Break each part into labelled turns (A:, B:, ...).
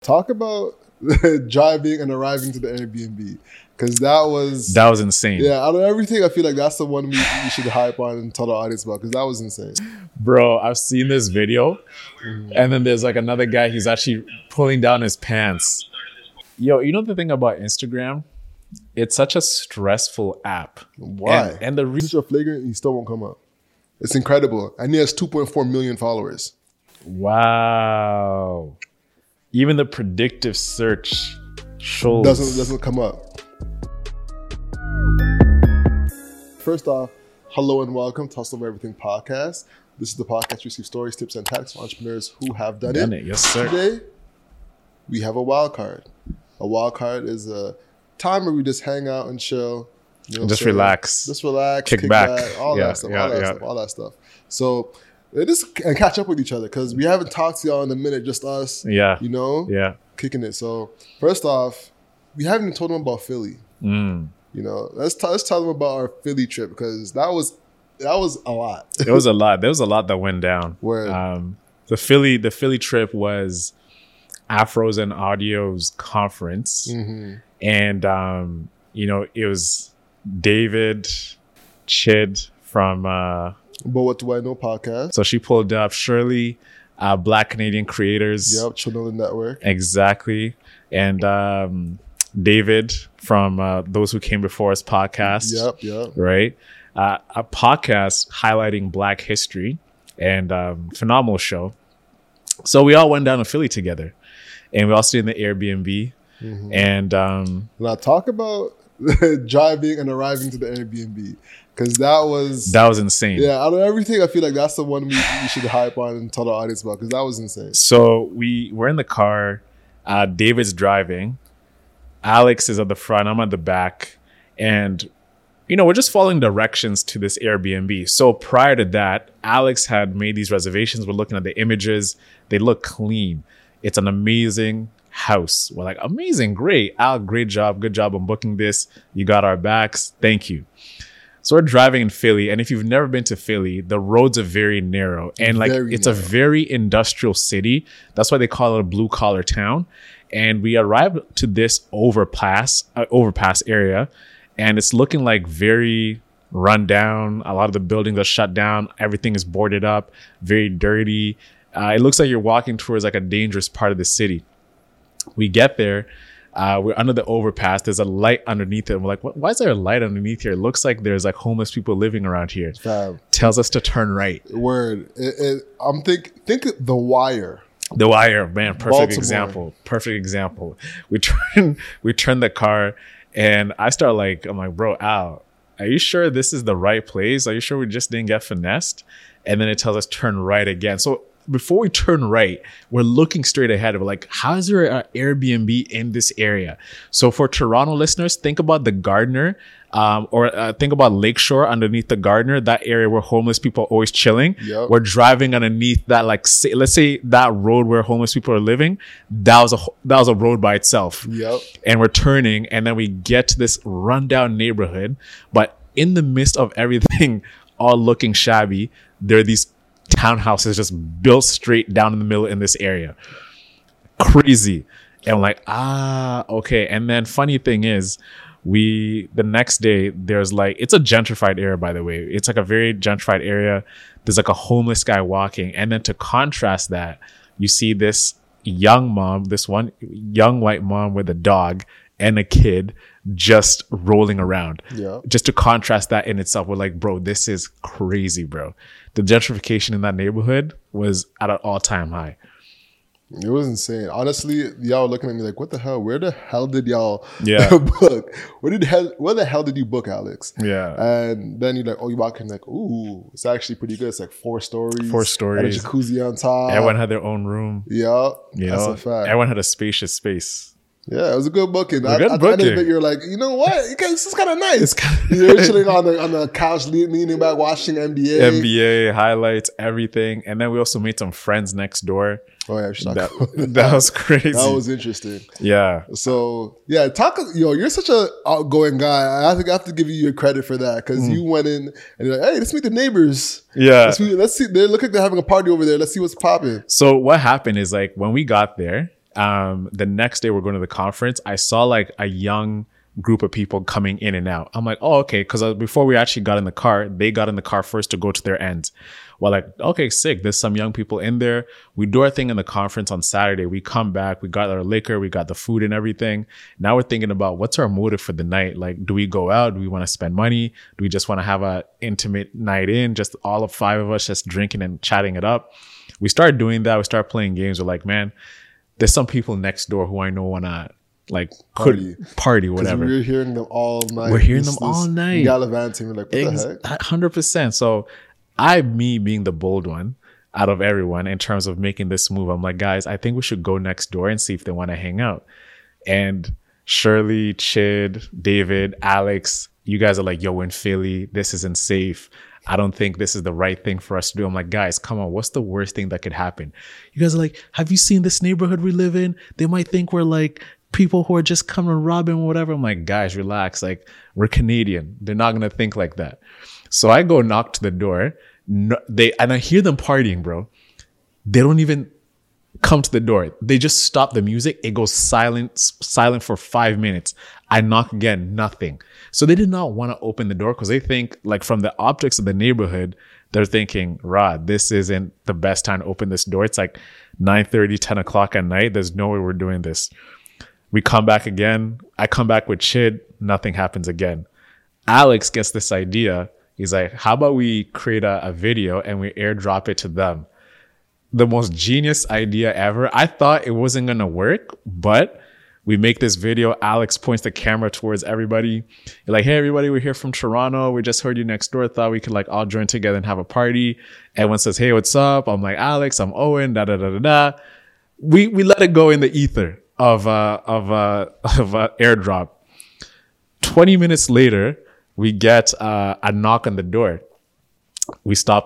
A: Talk about driving and arriving to the Airbnb, because that was
B: insane.
A: Yeah, out of everything, I feel like that's the one we should hype on and tell the audience about, because that was insane.
B: Bro, I've seen this video, and then there's like another guy, he's actually pulling down his pants. Yo, you know the thing about Instagram? It's such a stressful app.
A: Why?
B: And the
A: reason you're flagrant, he still won't come up. It's incredible. And he has 2.4 million followers.
B: Wow. Even the predictive search shows
A: doesn't come up. First off, hello and welcome to Hustle Over Everything podcast. This is the podcast we receive stories, tips, and tactics from entrepreneurs who have done it.
B: Yes, sir.
A: Today, we have a wild card. A wild card is a time where we just hang out and chill. You know,
B: just relax.
A: Just relax.
B: Kick back.
A: All that stuff. So, and catch up with each other, because we haven't talked to y'all in a minute, just us.
B: Yeah.
A: You know?
B: Yeah.
A: Kicking it. So, first off, we haven't even told them about Philly. You know, let's tell them about our Philly trip, because that was a lot.
B: It was a lot. There was a lot that went down.
A: Where
B: the Philly trip was Afros and Audio's conference, and you know, it was David, Chid from
A: But What Do I Know podcast.
B: So she pulled up Shirley, Black Canadian Creators.
A: Yep, Chernobyl Network.
B: Exactly. And David from Those Who Came Before Us podcast.
A: Yep.
B: Right? A podcast highlighting Black history, and phenomenal show. So we all went down to Philly together, and we all stayed in the Airbnb. And
A: now talk about driving and arriving to the Airbnb, because that was insane. Yeah, out of everything, I feel like that's the one we should hype on and tell the audience about, because that was insane.
B: So we're in the car. David's driving. Alex is at the front. I'm at the back. And, you know, we're just following directions to this Airbnb. So prior to that, Alex had made these reservations. We're looking at the images. They look clean. It's an amazing house. We're like, amazing, great. Al, great job. Good job on booking this. You got our backs. Thank you. So we're driving in Philly, and if you've never been to Philly, the roads are very narrow, and it's a very industrial city. That's why they call it a blue collar town. And we arrived to this overpass area, and it's looking like very run down. A lot of the buildings are shut down. Everything is boarded up, very dirty. It looks like you're walking towards like a dangerous part of the city. We get there. We're under the overpass. There's a light underneath it. And we're like, why is there a light underneath here? It looks like there's like homeless people living around here. Tells us to turn right.
A: Word. I'm think The Wire.
B: The Wire, man. Perfect
A: Baltimore.
B: example. We turn the car, and I'm like, bro, Al, are you sure this is the right place? Are you sure we just didn't get finessed? And then it tells us turn right again. So before we turn right, we're looking straight ahead. We're like, how is there an Airbnb in this area? So for Toronto listeners, think about the Gardner, or think about Lakeshore underneath the Gardner, that area where homeless people are always chilling.
A: Yep.
B: We're driving underneath that, let's say that road where homeless people are living. That was a road by itself.
A: Yep.
B: And we're turning, and then we get to this rundown neighborhood. But in the midst of everything all looking shabby, there are these townhouses just built straight down in the middle in this area. Crazy. And I'm like, okay. And then funny thing is, the next day, there's it's a gentrified area, by the way. It's like a very gentrified area. There's like a homeless guy walking. And then to contrast that, you see this one young white mom with a dog and a kid just rolling around.
A: Yeah.
B: Just to contrast that in itself, we're like, bro, this is crazy, bro. The gentrification in that neighborhood was at an all-time high.
A: It was insane. Honestly, y'all were looking at me like, what the hell? Where the hell did y'all book? Where the hell did you book, Alex?
B: Yeah.
A: And then you're like, you walk in like, ooh, it's actually pretty good. It's like 4 stories.
B: 4 stories.
A: Had a jacuzzi on top.
B: Everyone had their own room.
A: Yeah. That's a fact.
B: Everyone had a spacious space.
A: Yeah, it was a good booking.
B: I didn't
A: you're like, you know what? This is kind of nice. You're chilling on the couch, leaning back, watching
B: NBA highlights, everything. And then we also made some friends next door.
A: Oh yeah,
B: that was crazy.
A: That was interesting.
B: Yeah.
A: So yeah, you're such a outgoing guy. I have to give you your credit for that, because you went in and you're like, hey, let's meet the neighbors.
B: Yeah.
A: Let's see. They look like they're having a party over there. Let's see what's popping.
B: So what happened is, like, when we got there, The next day we're going to the conference. I saw like a young group of people coming in and out. I'm like, oh, okay. Because before we actually got in the car, they got in the car first to go to their ends. Well, like, okay, sick. There's some young people in there. We do our thing in the conference on Saturday. We come back. We got our liquor. We got the food and everything. Now we're thinking about what's our motive for the night. Like, do we go out? Do we want to spend money? Do we just want to have an intimate night in? Just all of 5 of us just drinking and chatting it up. We started doing that. We started playing games. We're like, man, there's some people next door who I know want to like party, whatever.
A: We're hearing them all night.
B: We're hearing them all night.
A: Gallivanting. We're like, what the heck?
B: 100%. So me being the bold one out of everyone in terms of making this move, I'm like, guys, I think we should go next door and see if they want to hang out. And Shirley, Chid, David, Alex, you guys are like, yo, in Philly, this isn't safe. I don't think this is the right thing for us to do. I'm like, guys, come on. What's the worst thing that could happen? You guys are like, have you seen this neighborhood we live in? They might think we're like people who are just coming robbing or whatever. I'm like, guys, relax. Like, we're Canadian. They're not going to think like that. So I go knock to the door. And I hear them partying, bro. They don't even come to the door. They just stop the music. It goes silent for 5 minutes. I knock again, nothing. So they did not want to open the door because they think, like, from the optics of the neighborhood, they're thinking, Rod, this isn't the best time to open this door. It's like 9:30, 10 o'clock at night. There's no way we're doing this. We come back again. I come back with Chid. Nothing happens again. Alex gets this idea. He's like, how about we create a video and we airdrop it to them? The most genius idea ever. I thought it wasn't going to work, but we make this video. Alex points the camera towards everybody. You're like, hey, everybody, we're here from Toronto. We just heard you next door. Thought we could like all join together and have a party. Everyone says, hey, what's up? I'm like, Alex, I'm Owen, da, da, da, da, da. We let it go in the ether of airdrop. 20 minutes later, we get a knock on the door. We stopped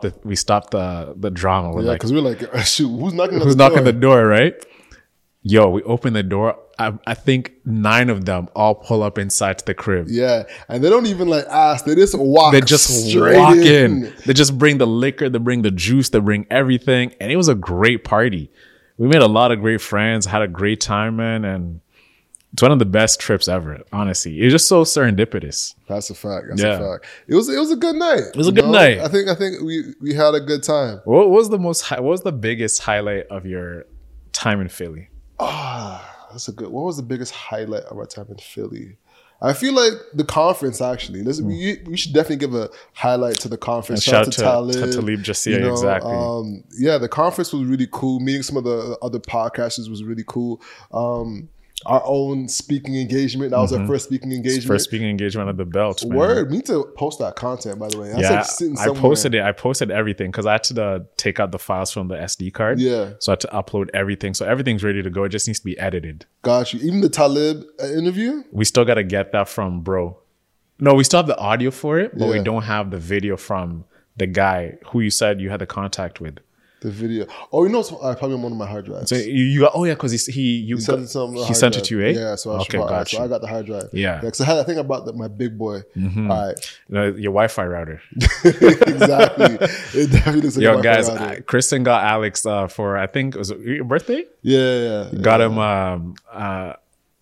B: the drama. We're
A: because we're like, shoot, who's knocking
B: the door, right? Yo, we open the door. I think 9 of them all pull up inside to the crib.
A: Yeah, and they don't even like ask. They just walk.
B: They just walk in. They just bring the liquor. They bring the juice. They bring everything. And it was a great party. We made a lot of great friends. Had a great time, man. And it's one of the best trips ever, honestly. It's just so serendipitous.
A: That's a fact. That's a fact. It was a good night.
B: It was a good night.
A: I think we had a good time.
B: What was the biggest highlight of your time in Philly?
A: That's a good. What was the biggest highlight of our time in Philly? I feel like the conference, actually. We should definitely give a highlight to the conference.
B: Shout out to Talib Jassia, exactly.
A: The conference was really cool. Meeting some of the other podcasters was really cool. Our own speaking engagement. That was our first speaking engagement.
B: First speaking engagement at the Belt. Man.
A: Word. We need to post that content, by the way.
B: I posted it. I posted everything because I had to take out the files from the SD card.
A: Yeah.
B: So I had to upload everything. So everything's ready to go. It just needs to be edited.
A: Got you. Even the Talib interview?
B: We still got to get that from bro. No, we still have the audio for it, but we don't have the video from the guy who you said you had the contact with.
A: The video. Oh, you know, probably on one of my hard drives.
B: So you got, because he
A: sent it to
B: he sent it to you, eh?
A: Yeah, so I got the hard drive.
B: Yeah.
A: Because I think I bought my big boy.
B: Mm-hmm.
A: All right.
B: Your Wi-Fi router.
A: Exactly. It definitely looks like
B: yo, guys, Kristen got Alex for, I think, was it your birthday?
A: Yeah.
B: Got him a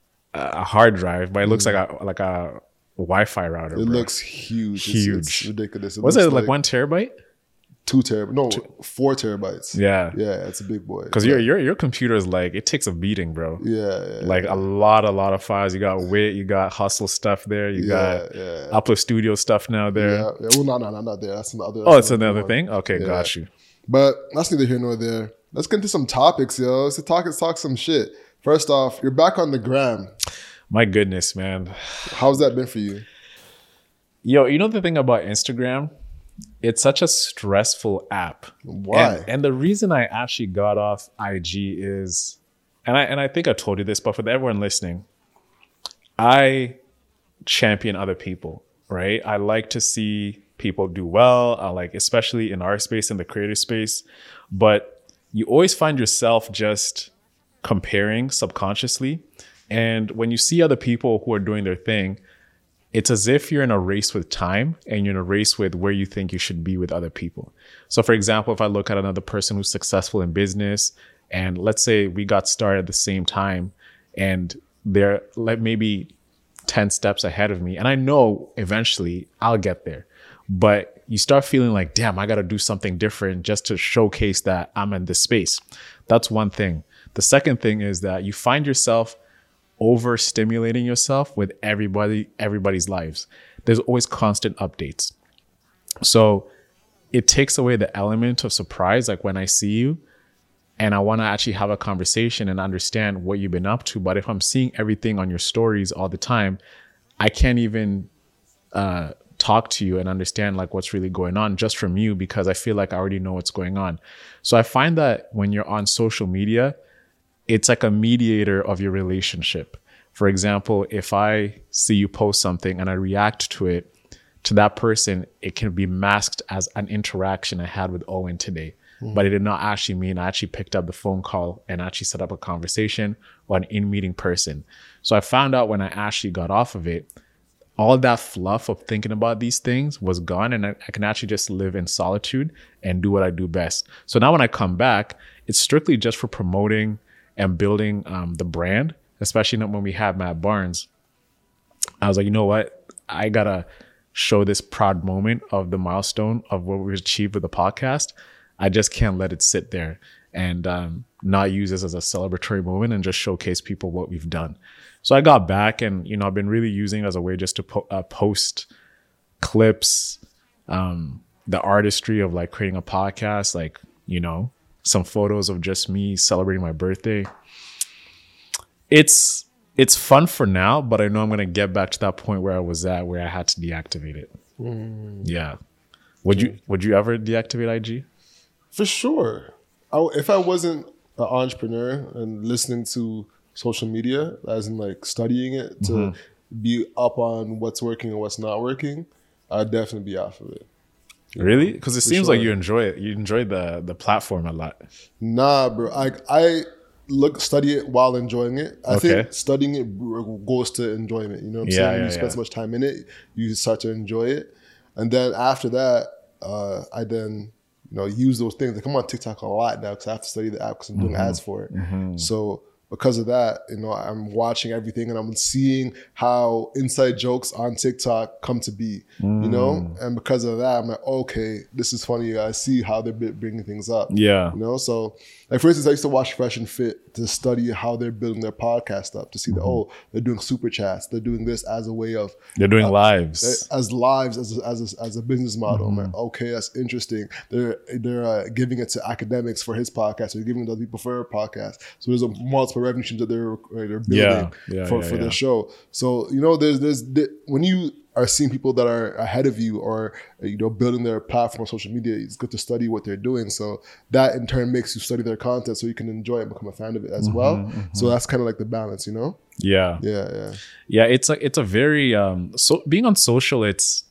B: hard drive, but it looks like a Wi-Fi router.
A: It looks huge. It's ridiculous.
B: Was it like 1 terabyte?
A: 2 terabytes. No, 4 terabytes.
B: Yeah,
A: it's a big boy.
B: Because your computer is like, it takes a beating, bro.
A: Yeah.
B: Like a lot of files. You got Wit, you got Hustle stuff there, you got Upload Studio stuff now there.
A: Yeah. Well, no, not there. That's another.
B: It's another thing. Okay, got you.
A: But that's neither here nor there. Let's get into some topics, yo. Let's talk some shit. First off, you're back on the gram.
B: My goodness, man.
A: How's that been for you?
B: Yo, you know the thing about Instagram? It's such a stressful app.
A: Why?
B: And the reason I actually got off IG is, and I think I told you this, but for everyone listening, I champion other people, right? I like to see people do well. I like, especially in our space, in the creative space, but you always find yourself just comparing subconsciously. And when you see other people who are doing their thing, it's as if you're in a race with time and you're in a race with where you think you should be with other people. So for example, if I look at another person who's successful in business And let's say we got started at the same time and they're like maybe 10 steps ahead of me. And I know eventually I'll get there. But you start feeling like, damn, I got to do something different just to showcase that I'm in this space. That's one thing. The second thing is that you find yourself overstimulating yourself with everybody's lives. There's always constant updates. So it takes away the element of surprise. Like when I see you and I want to actually have a conversation and understand what you've been up to. But if I'm seeing everything on your stories all the time, I can't even talk to you and understand like what's really going on just from you, because I feel like I already know what's going on. So I find that when you're on social media, it's like a mediator of your relationship. For example, if I see you post something and I react to it, to that person, it can be masked as an interaction I had with Owen today. But it did not actually mean I actually picked up the phone call and actually set up a conversation or an in-meeting person. So I found out when I actually got off of it, all that fluff of thinking about these things was gone, and I can actually just live in solitude and do what I do best. So now when I come back, it's strictly just for promoting and building the brand, especially when we have Matt Barnes. I was like, you know what? I got to show this proud moment of the milestone of what we achieved with the podcast. I just can't let it sit there and not use this as a celebratory moment and just showcase people what we've done. So I got back and, you know, I've been really using it as a way just to post clips, the artistry of like creating a podcast, like, you know, some photos of just me celebrating my birthday. It's fun for now, but I know I'm going to get back to that point where I was at, where I had to deactivate it. Yeah. Would you ever deactivate IG?
A: For sure. If I wasn't an entrepreneur and listening to social media, as in like studying it to be up on what's working and what's not working, I'd definitely be off of it.
B: Really? Because it seems like you enjoy it. You enjoy the platform a lot.
A: Nah, bro. I study it while enjoying it. I think studying it goes to enjoyment. You know what I'm saying? You spend so much time in it, you start to enjoy it. And then after that, I then use those things. Like I'm on TikTok a lot now because I have to study the app because I'm doing ads for it. So because of that, I'm watching everything and I'm seeing how inside jokes on TikTok come to be, and because of that, I'm like, okay, this is funny. I see how they're bringing things up. Yeah. So like, for instance, I used to watch Fresh and Fit to study how they're building their podcast up, to see that, they're doing super chats. They're doing this as a way of...
B: They're doing lives.
A: As a business model. I'm like, okay, that's interesting. They're giving it to academics for his podcast. They're giving it to other people for her podcast. So there's a multiple revenue streams that they're building for their show. So, there's when you are seeing people that are ahead of you or, building their platform on social media, it's good to study what they're doing. So that in turn makes you study their content so you can enjoy it and become a fan of it as well. So that's kind of like the balance, Yeah.
B: Yeah. It's a very, so being on social, it's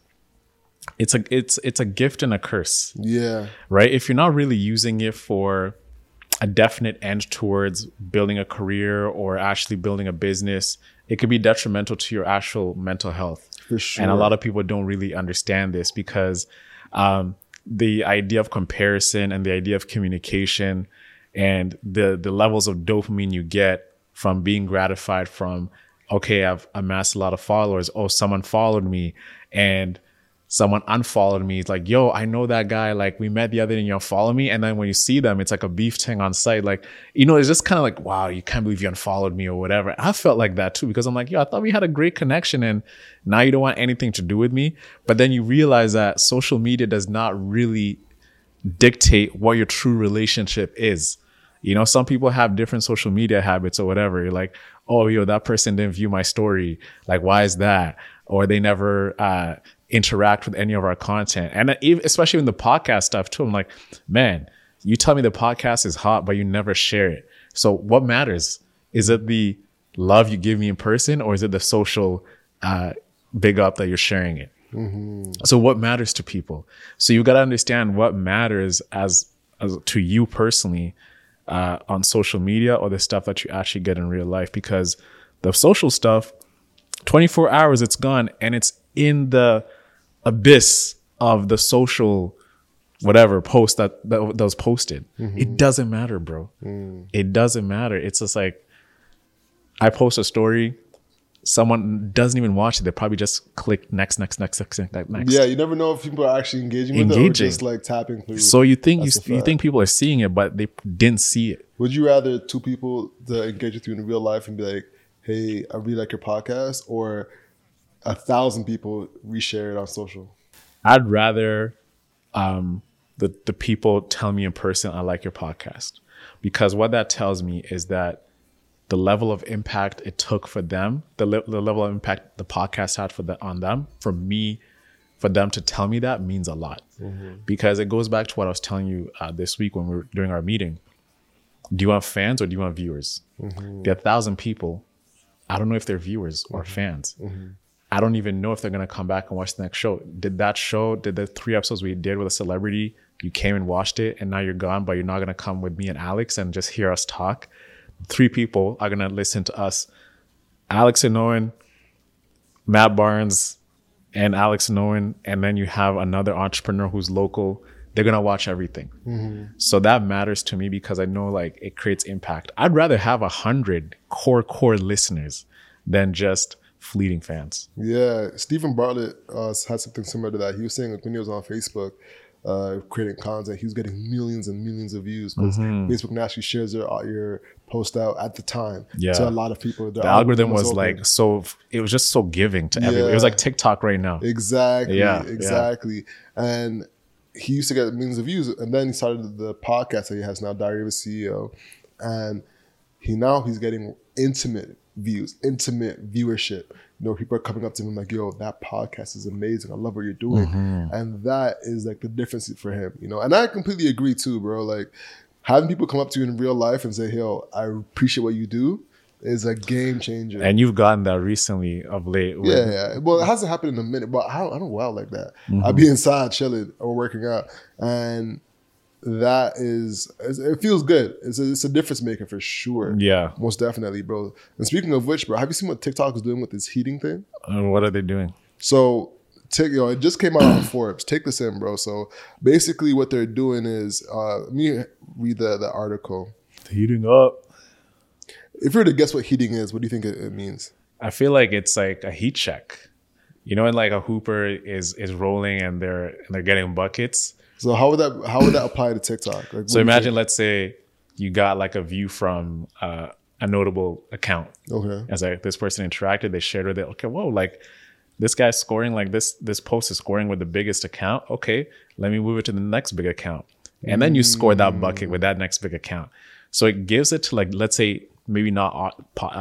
B: a gift and a curse. Yeah. Right. If you're not really using it for a definite end towards building a career or actually building a business, it could be detrimental to your actual mental health. For sure. And a lot of people don't really understand this because the idea of comparison and the idea of communication and the levels of dopamine you get from being gratified from, okay, I've amassed a lot of followers. Oh, someone followed me and someone unfollowed me. It's like, yo, I know that guy. Like, we met the other day and you unfollow me. And then when you see them, it's like a beef thing on site. Like, it's just kind of like, wow, you can't believe you unfollowed me or whatever. I felt like that too, because I'm like, yo, I thought we had a great connection and now you don't want anything to do with me. But then you realize that social media does not really dictate what your true relationship is. Some people have different social media habits or whatever. You're like, oh, yo, that person didn't view my story. Like, why is that? Or they never, interact with any of our content. And especially in the podcast stuff too, I'm like, man, you tell me the podcast is hot, but you never share it. So what matters? Is it the love you give me in person, or is it the social big up that you're sharing it? So what matters to people? So you got to understand what matters as to you personally on social media, or the stuff that you actually get in real life, because the social stuff, 24 hours, it's gone, and it's in the abyss of the social whatever post that was posted. It doesn't matter, bro. It doesn't matter. It's just like, I post a story, someone doesn't even watch it. They probably just click next.
A: Yeah, you never know if people are actually engaging with it or just like tapping through.
B: So you think you think people are seeing it, but they didn't see it.
A: Would you rather 2 people to engage with you in real life and be like, hey, I really like your podcast, or 1,000 people reshare it on social?
B: I'd rather the people tell me in person, I like your podcast, because what that tells me is that the level of impact it took for them, the level of impact the podcast had on them, for them to tell me that means a lot. Because it goes back to what I was telling you this week when we were doing our meeting. Do you want fans or do you want viewers? There are 1,000 people. I don't know if they're viewers or fans. I don't even know if they're going to come back and watch the next show. Did the 3 episodes we did with a celebrity, you came and watched it and now you're gone, but you're not going to come with me and Alex and just hear us talk? 3 people are going to listen to us. Alex and Owen, Matt Barnes and Alex and Owen, and then you have another entrepreneur who's local. They're going to watch everything. So that matters to me because I know like it creates impact. I'd rather have 100 core listeners than just fleeting fans.
A: Yeah. Stephen Bartlett had something similar to that. He was saying like when he was on Facebook, creating content, he was getting millions and millions of views because Facebook naturally shares your post out at the time to a lot of people.
B: The algorithm was like it was just so giving to everyone. It was like TikTok right now.
A: Exactly. And he used to get millions of views, and then he started the podcast that he has now, Diary of a CEO, and he's getting intimate views, intimate viewership. You know, people are coming up to him like, yo, that podcast is amazing. I love what you're doing. And that is like the difference for him, you know. And I completely agree too, bro. Like having people come up to you in real life and say, yo, I appreciate what you do is a game changer.
B: And you've gotten that recently of late.
A: Yeah. Well, it hasn't happened in a minute, but I don't wow like that. I'll be inside chilling or working out. And that it feels good. It's a difference maker for sure.
B: Yeah.
A: Most definitely, bro. And speaking of which, bro, have you seen what TikTok is doing with this heating thing?
B: What are they doing?
A: So, it just came out on Forbes. Take this in, bro. So basically what they're doing is, let me read the article.
B: Heating up.
A: If you were to guess what heating is, what do you think it means?
B: I feel like it's like a heat check. You know, and like a hooper is rolling and they're getting buckets. So
A: how would that apply to TikTok? Like,
B: so imagine, let's say you got like a view from a notable account.
A: Okay.
B: As like this person interacted, they shared with it. Okay, whoa, like this guy's scoring, like this post is scoring with the biggest account. Okay, let me move it to the next big account. And then you score that bucket with that next big account. So it gives it to like, let's say maybe not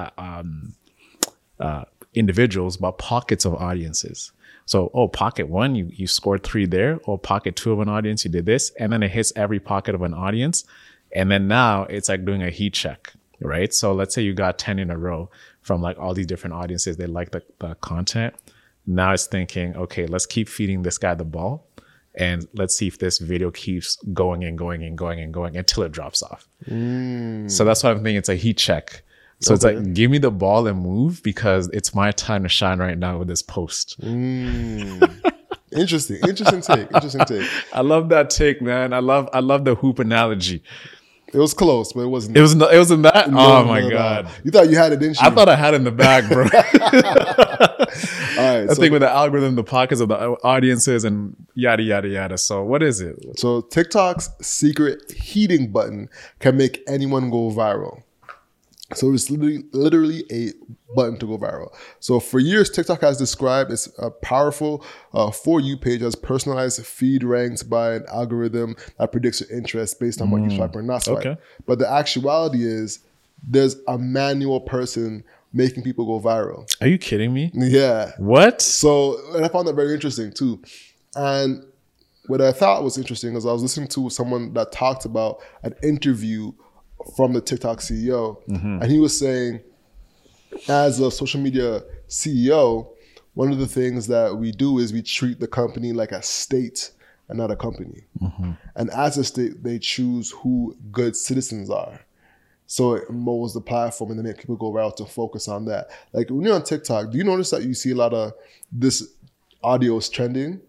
B: individuals, but pockets of audiences. So, pocket 1, you scored 3 there, or pocket 2 of an audience, you did this, and then it hits every pocket of an audience. And then now it's like doing a heat check, right? So let's say you got 10 in a row from like all these different audiences. They like the content. Now it's thinking, okay, let's keep feeding this guy the ball. And let's see if this video keeps going and going and going and going until it drops off. So that's why I'm thinking it's a heat check. So it's like, give me the ball and move because it's my time to shine right now with this post.
A: Interesting take.
B: I love that take, man. I love the hoop analogy.
A: It was close, but it wasn't.
B: It wasn't that? Oh my God.
A: You thought you had it, didn't you?
B: I thought I had it in the bag, bro.
A: All right.
B: I think with the algorithm, the pockets of the audiences and yada, yada, yada. So what is it?
A: So TikTok's secret heating button can make anyone go viral. So it's literally a button to go viral. So for years, TikTok has described its powerful For You page as personalized feed ranked by an algorithm that predicts your interest based on what you swipe or not swipe. Okay. But the actuality is there's a manual person making people go viral.
B: Are you kidding me?
A: Yeah.
B: What?
A: So, and I found that very interesting too. And what I thought was interesting is I was listening to someone that talked about an interview from the TikTok CEO. And he was saying, as a social media CEO, one of the things that we do is we treat the company like a state and not a company. And as a state, they choose who good citizens are. So it molds the platform and they make people go viral to focus on that. Like when you're on TikTok, do you notice that you see a lot of this audio is trending?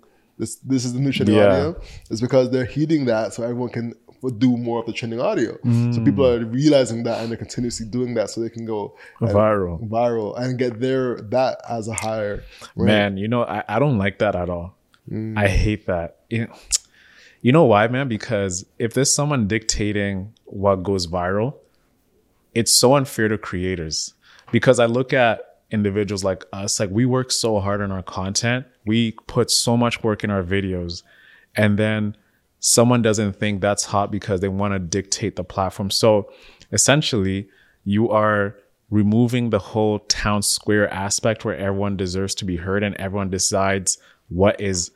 A: this is the new trending audio. It's because they're heeding that so everyone can do more of the trending audio. So people are realizing that and they're continuously doing that so they can go viral and get that as a higher rank.
B: Man, you know, I don't like that at all. I hate that. You know why, man? Because if there's someone dictating what goes viral, it's so unfair to creators. Because I look at individuals like us, like we work so hard on our content. We put so much work in our videos. And then someone doesn't think that's hot because they want to dictate the platform. So essentially, you are removing the whole town square aspect where everyone deserves to be heard and everyone decides what is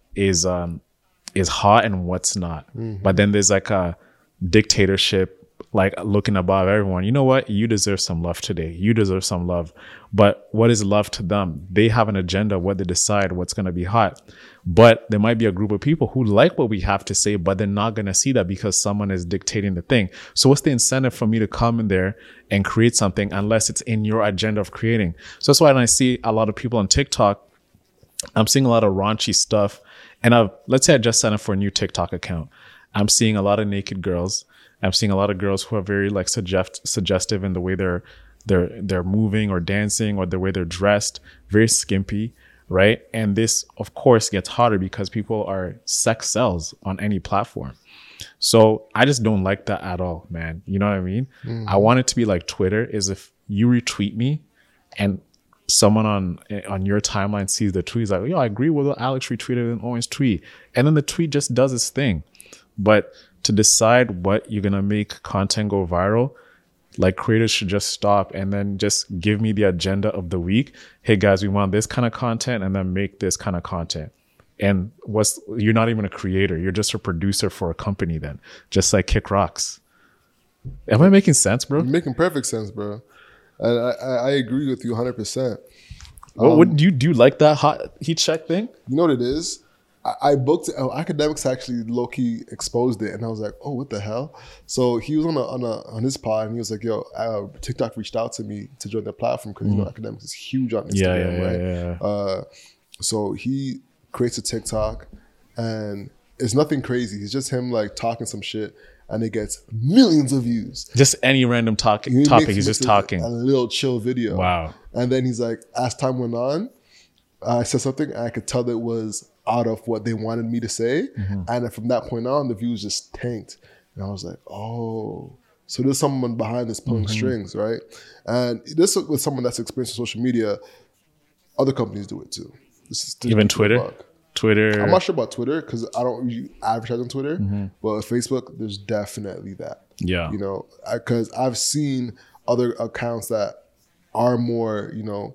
B: hot and what's not. But then there's like a dictatorship, like looking above everyone. You know what? You deserve some love today. You deserve some love. But what is love to them? They have an agenda, what they decide, what's going to be hot. But there might be a group of people who like what we have to say, but they're not going to see that because someone is dictating the thing. So what's the incentive for me to come in there and create something unless it's in your agenda of creating? So that's why when I see a lot of people on TikTok, I'm seeing a lot of raunchy stuff. And let's say I just signed up for a new TikTok account. I'm seeing a lot of naked girls. I'm seeing a lot of girls who are very like suggestive in the way they're moving or dancing or the way they're dressed, very skimpy, right? And this, of course, gets hotter because people are sex sells on any platform. So I just don't like that at all, man. You know what I mean? I want it to be like Twitter is if you retweet me and someone on your timeline sees the tweet, like, yo, I agree with what Alex retweeted in Owen's tweet. And then the tweet just does its thing. But to decide what you're going to make content go viral, like creators should just stop and then just give me the agenda of the week. Hey guys, we want this kind of content and then make this kind of content. And you're not even a creator. You're just a producer for a company then, just like Kick Rocks. Am I making sense, bro?
A: You're making perfect sense, bro. And I agree with you 100%.
B: What do you like that hot heat check thing?
A: You know what it is? I booked Academics actually low-key exposed it, and I was like, oh, what the hell? So he was on his pod, and he was like, yo, TikTok reached out to me to join their platform because you know Academics is huge on Instagram, right? So he creates a TikTok, and it's nothing crazy. It's just him like talking some shit, and it gets millions of views. Just
B: any random topic, he's just talking.
A: A little chill video.
B: Wow.
A: And then he's like, as time went on, I said something, and I could tell that it was out of what they wanted me to say. And from that point on, the views just tanked. And I was like, oh, so there's someone behind this pulling strings, right? And this with someone that's experienced in social media, other companies do it too.
B: Even Twitter? Twitter.
A: I'm not sure about Twitter because I don't really advertise on Twitter, but with Facebook, there's definitely that.
B: Yeah.
A: You know, because I've seen other accounts that are more, you know,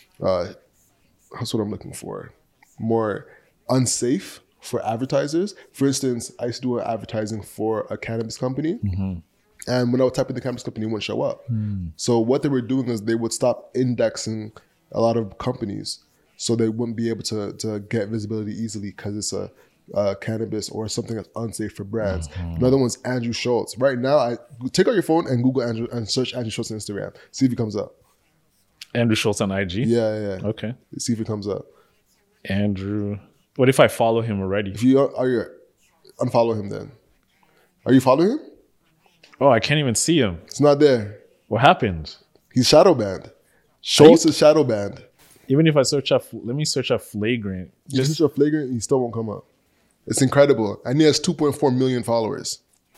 A: that's what I'm looking for, more unsafe for advertisers. For instance, I used to do advertising for a cannabis company. And when I would type in the cannabis company, it wouldn't show up. So what they were doing is they would stop indexing a lot of companies so they wouldn't be able to get visibility easily because it's a cannabis or something that's unsafe for brands. Another one's Andrew Schultz. Right now, take out your phone and Google Andrew and search Andrew Schultz on Instagram. See if he comes up.
B: Andrew Schultz on IG?
A: Yeah.
B: Okay.
A: See if it comes up.
B: Andrew. What if I follow him already?
A: If you unfollow him then. Are you following him?
B: Oh, I can't even see him.
A: It's not there.
B: What happened?
A: He's shadow banned. Schultz is shadow banned.
B: Even if I let me search up Flagrant.
A: Just search up Flagrant, he still won't come up. It's incredible. And he has 2.4 million followers.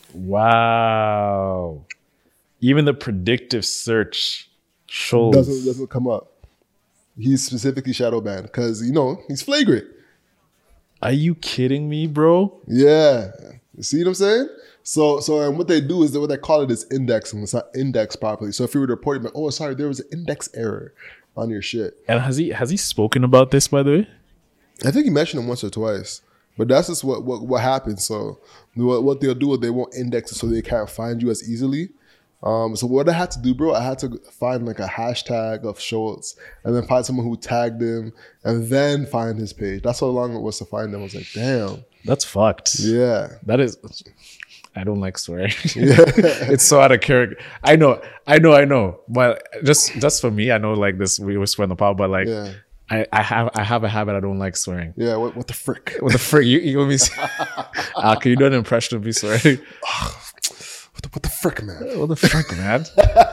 B: Wow. Even the predictive search shows.
A: Doesn't come up. He's specifically shadow banned because, you know, he's flagrant.
B: Are you kidding me, bro?
A: Yeah. You see what I'm saying? So and what they do is that what they call it is indexing. It's not indexed properly. So if you were to report, oh, sorry, there was an index error on your shit.
B: And has he spoken about this, by the way?
A: I think he mentioned it once or twice. But that's just what happens. So what they'll do is they won't index it so they can't find you as easily. So what I had to do, bro, I had to find like a hashtag of Schultz and then find someone who tagged him and then find his page. That's how long it was to find them. I was like, damn.
B: That's fucked.
A: Yeah.
B: That is... I don't like swearing. It's so out of character. I know. But just for me, I know like this, we were swearing the pod, but like I have a habit. I don't like swearing.
A: Yeah. What the frick?
B: What the frick? You want me? Can you do an impression of me swearing?
A: What the frick, man?
B: What the frick, man?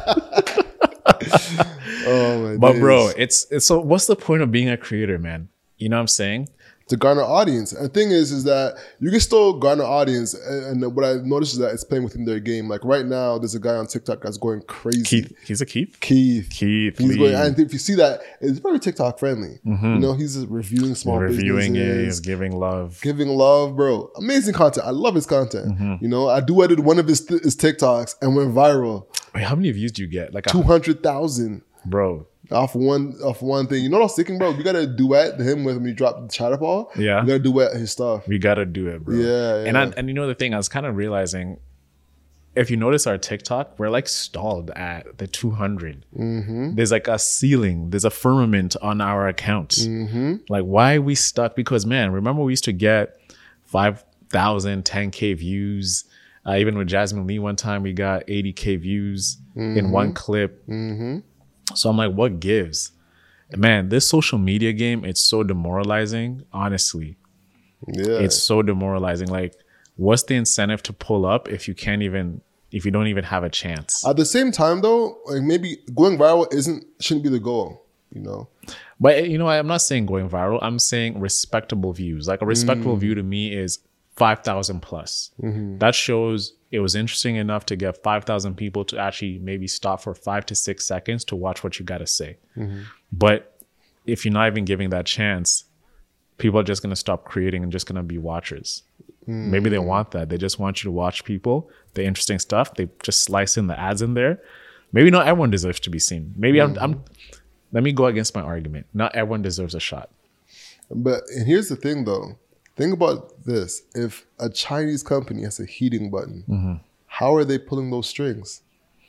A: Oh my.
B: But bro, it's so. What's the point of being a creator, man? You know what I'm saying?
A: To garner audience. And the thing is that you can still garner audience. And what I noticed is that it's playing within their game. Like right now, there's a guy on TikTok that's going crazy.
B: Keith. He's a Keith?
A: Keith. He's going, and if you see that, it's very TikTok friendly.
B: Mm-hmm.
A: You know, he's reviewing small businesses.
B: He's giving love.
A: Giving love, bro. Amazing content. I love his content.
B: Mm-hmm.
A: You know, I duetted one of his TikToks and went viral.
B: Wait, how many views do you get? Like
A: 200,000.
B: Bro.
A: Off one thing. You know what I was thinking, bro? We gotta duet him when we drop the Chatterball.
B: Yeah.
A: We gotta duet his stuff.
B: We gotta do it, bro.
A: Yeah.
B: And you know the thing, I was kind of realizing, if you notice our TikTok, we're like stalled at the 200.
A: Mm-hmm.
B: There's like a ceiling. There's a firmament on our account.
A: Mm-hmm.
B: Like, why are we stuck? Because, man, remember we used to get 5,000, 10K views. Even with Jasmine Lee one time, we got 80K views in one clip.
A: Mm-hmm.
B: So I'm like, what gives? Man, this social media game, it's so demoralizing, honestly.
A: Yeah.
B: It's so demoralizing. Like, what's the incentive to pull up if you don't even have a chance?
A: At the same time, though, like maybe going viral shouldn't be the goal, you know?
B: But, you know, I'm not saying going viral. I'm saying respectable views. Like, a respectable view to me is 5,000 plus.
A: Mm-hmm.
B: That shows it was interesting enough to get 5,000 people to actually maybe stop for 5 to 6 seconds to watch what you got to say.
A: Mm-hmm.
B: But if you're not even giving that chance, people are just going to stop creating and just going to be watchers. Mm-hmm. Maybe they want that. They just want you to watch people, the interesting stuff. They just slice in the ads in there. Maybe not everyone deserves to be seen. Maybe let me go against my argument. Not everyone deserves a shot.
A: But and here's the thing, though. Think about this. If a Chinese company has a heating button, how are they pulling those strings?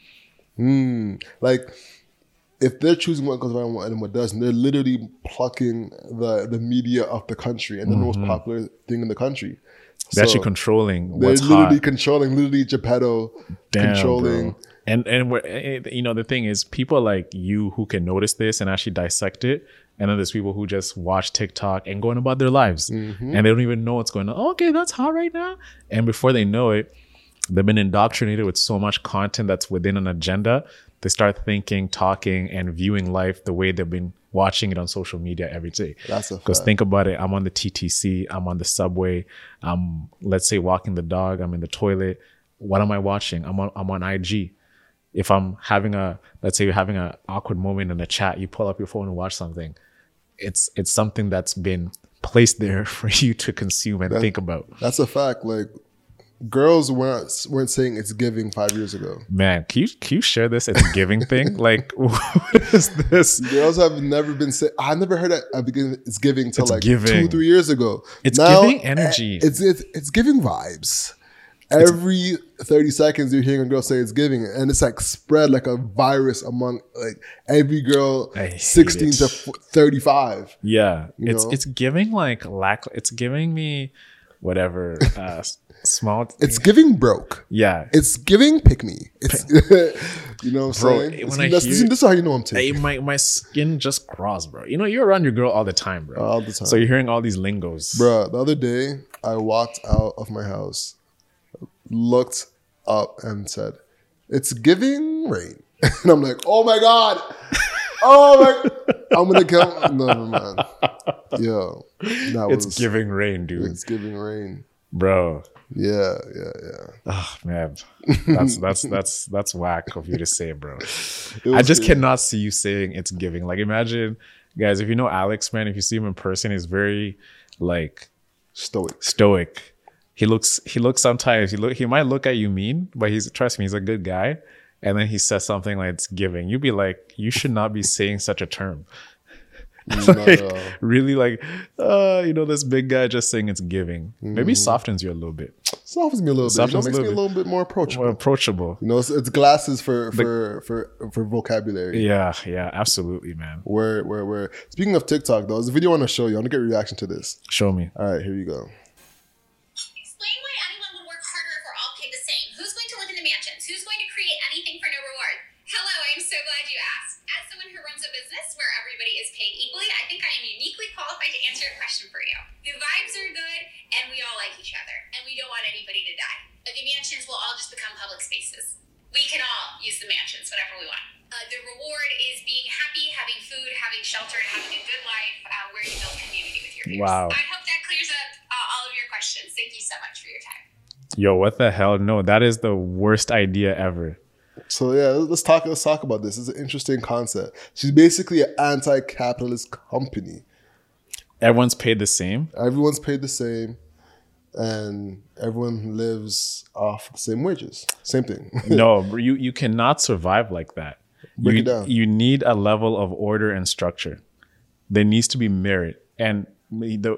A: Like, if they're choosing what goes viral and what doesn't, they're literally plucking the media of the country and the most popular thing in the country.
B: They're actually controlling what's hot.
A: They're literally controlling, literally Geppetto controlling.
B: Bro. And you know, the thing is, people like you who can notice this and actually dissect it. And then there's people who just watch TikTok and going about their lives. And they don't even know what's going on. Oh, okay, that's hot right now. And before they know it, they've been indoctrinated with so much content that's within an agenda. They start thinking, talking, and viewing life the way they've been watching it on social media every day.
A: That's a fact.
B: Because think about it. I'm on the TTC. I'm on the subway. I'm, let's say, walking the dog. I'm in the toilet. What am I watching? I'm on IG. If I'm let's say you're having an awkward moment in a chat, you pull up your phone and watch something. It's something that's been placed there for you to consume and think about.
A: That's a fact. Like, girls weren't saying it's giving 5 years ago.
B: Man, can you share this it's giving thing? Like, what is this?
A: Girls have never been saying. I never heard that it's giving till like
B: giving.
A: 2-3 years ago.
B: It's now, giving energy.
A: It's giving vibes. Every 30 seconds you're hearing a girl say it's giving, and it's like spread like a virus among like every girl 16 to 35.
B: Yeah, it's giving like it's giving me whatever small.
A: It's giving broke.
B: Yeah,
A: it's giving pick me. It's you know what I'm saying. This is how you know I'm taking.
B: My skin just crawls, bro. You know you're around your girl all the time, bro.
A: All the time.
B: So you're hearing all these lingos,
A: bro. The other day I walked out of my house, looked up and said, "It's giving rain," and I'm like, "Oh my god, oh my, I'm gonna kill." No, man, yo,
B: it's giving rain, dude.
A: It's giving rain,
B: bro.
A: Yeah.
B: Oh man, that's whack of you to say, bro. I just cannot see you saying it's giving. Like, imagine, guys, if you know Alex, man, if you see him in person, he's very like stoic. He looks sometimes he might look at you mean, but trust me, he's a good guy. And then he says something like it's giving. You'd be like, you should not be saying such a term. Like, really, like, this big guy just saying it's giving. Maybe softens you a little bit.
A: Softens me a little bit. Makes me a little bit more approachable. It's glasses for vocabulary.
B: Yeah, absolutely, man.
A: Where speaking of TikTok, though, there's a video I want to show you. I want to get a reaction to this.
B: Show me.
A: All right, here you go.
C: Explain why anyone would work harder if we're all paid the same. Who's going to live in the mansions? Who's going to create anything for no reward? Hello, I'm so glad you asked. As someone who runs a business where everybody is paid equally, I think I am answer a question for you. The vibes are good, and we all like each other, and we don't want anybody to die. But the mansions will all just become public spaces. We can all use the mansions whenever we want. The reward is being happy, having food, having shelter, and having a good life where you build community with your peers.
B: Wow.
C: I hope that clears up all of your questions. Thank you so much for your time.
B: Yo, what the hell? No, that is the worst idea ever.
A: So yeah, let's talk about this. It's an interesting concept. She's basically an anti-capitalist company.
B: Everyone's paid the same.
A: Everyone's paid the same, and everyone lives off the same wages. Same thing.
B: No, you cannot survive like that.
A: Break it down.
B: You need a level of order and structure. There needs to be merit. And this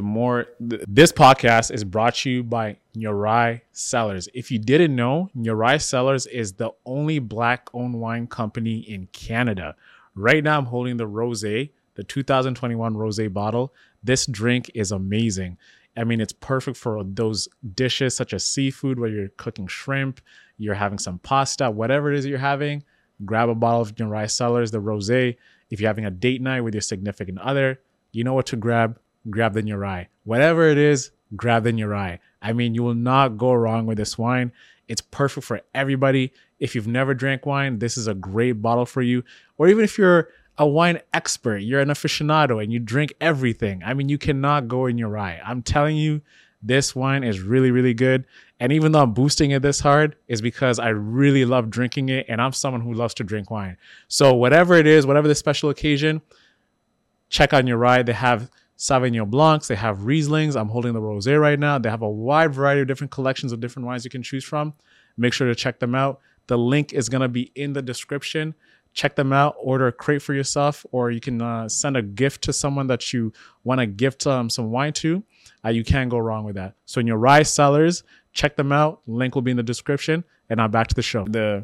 B: podcast is brought to you by Nyorai Cellars. If you didn't know, Nyorai Cellars is the only Black-owned wine company in Canada. Right now, I'm holding the rosé, the 2021 rosé bottle. This drink is amazing. I mean, it's perfect for those dishes such as seafood, where you're cooking shrimp, you're having some pasta, whatever it is you're having. Grab a bottle of Nyorai Cellars, the rosé. If you're having a date night with your significant other, you know what to grab. Grab the Nyorai. Whatever it is, grab the Nyorai. I mean, you will not go wrong with this wine. It's perfect for everybody. If you've never drank wine, this is a great bottle for you. Or even if you're a wine expert, you're an aficionado and you drink everything. I mean, you cannot go in Nyorai. I'm telling you, this wine is really, really good. And even though I'm boosting it this hard, is because I really love drinking it. And I'm someone who loves to drink wine. So whatever it is, whatever the special occasion, check out Nyorai. They have Sauvignon Blancs. They have Rieslings. I'm holding the rosé right now. They have a wide variety of different collections of different wines you can choose from. Make sure to check them out. The link is going to be in the description. Check them out. Order a crate for yourself, or you can send a gift to someone that you want to gift some wine to. You can't go wrong with that. So Nyorai Cellars, check them out. Link will be in the description. And now back to the show. The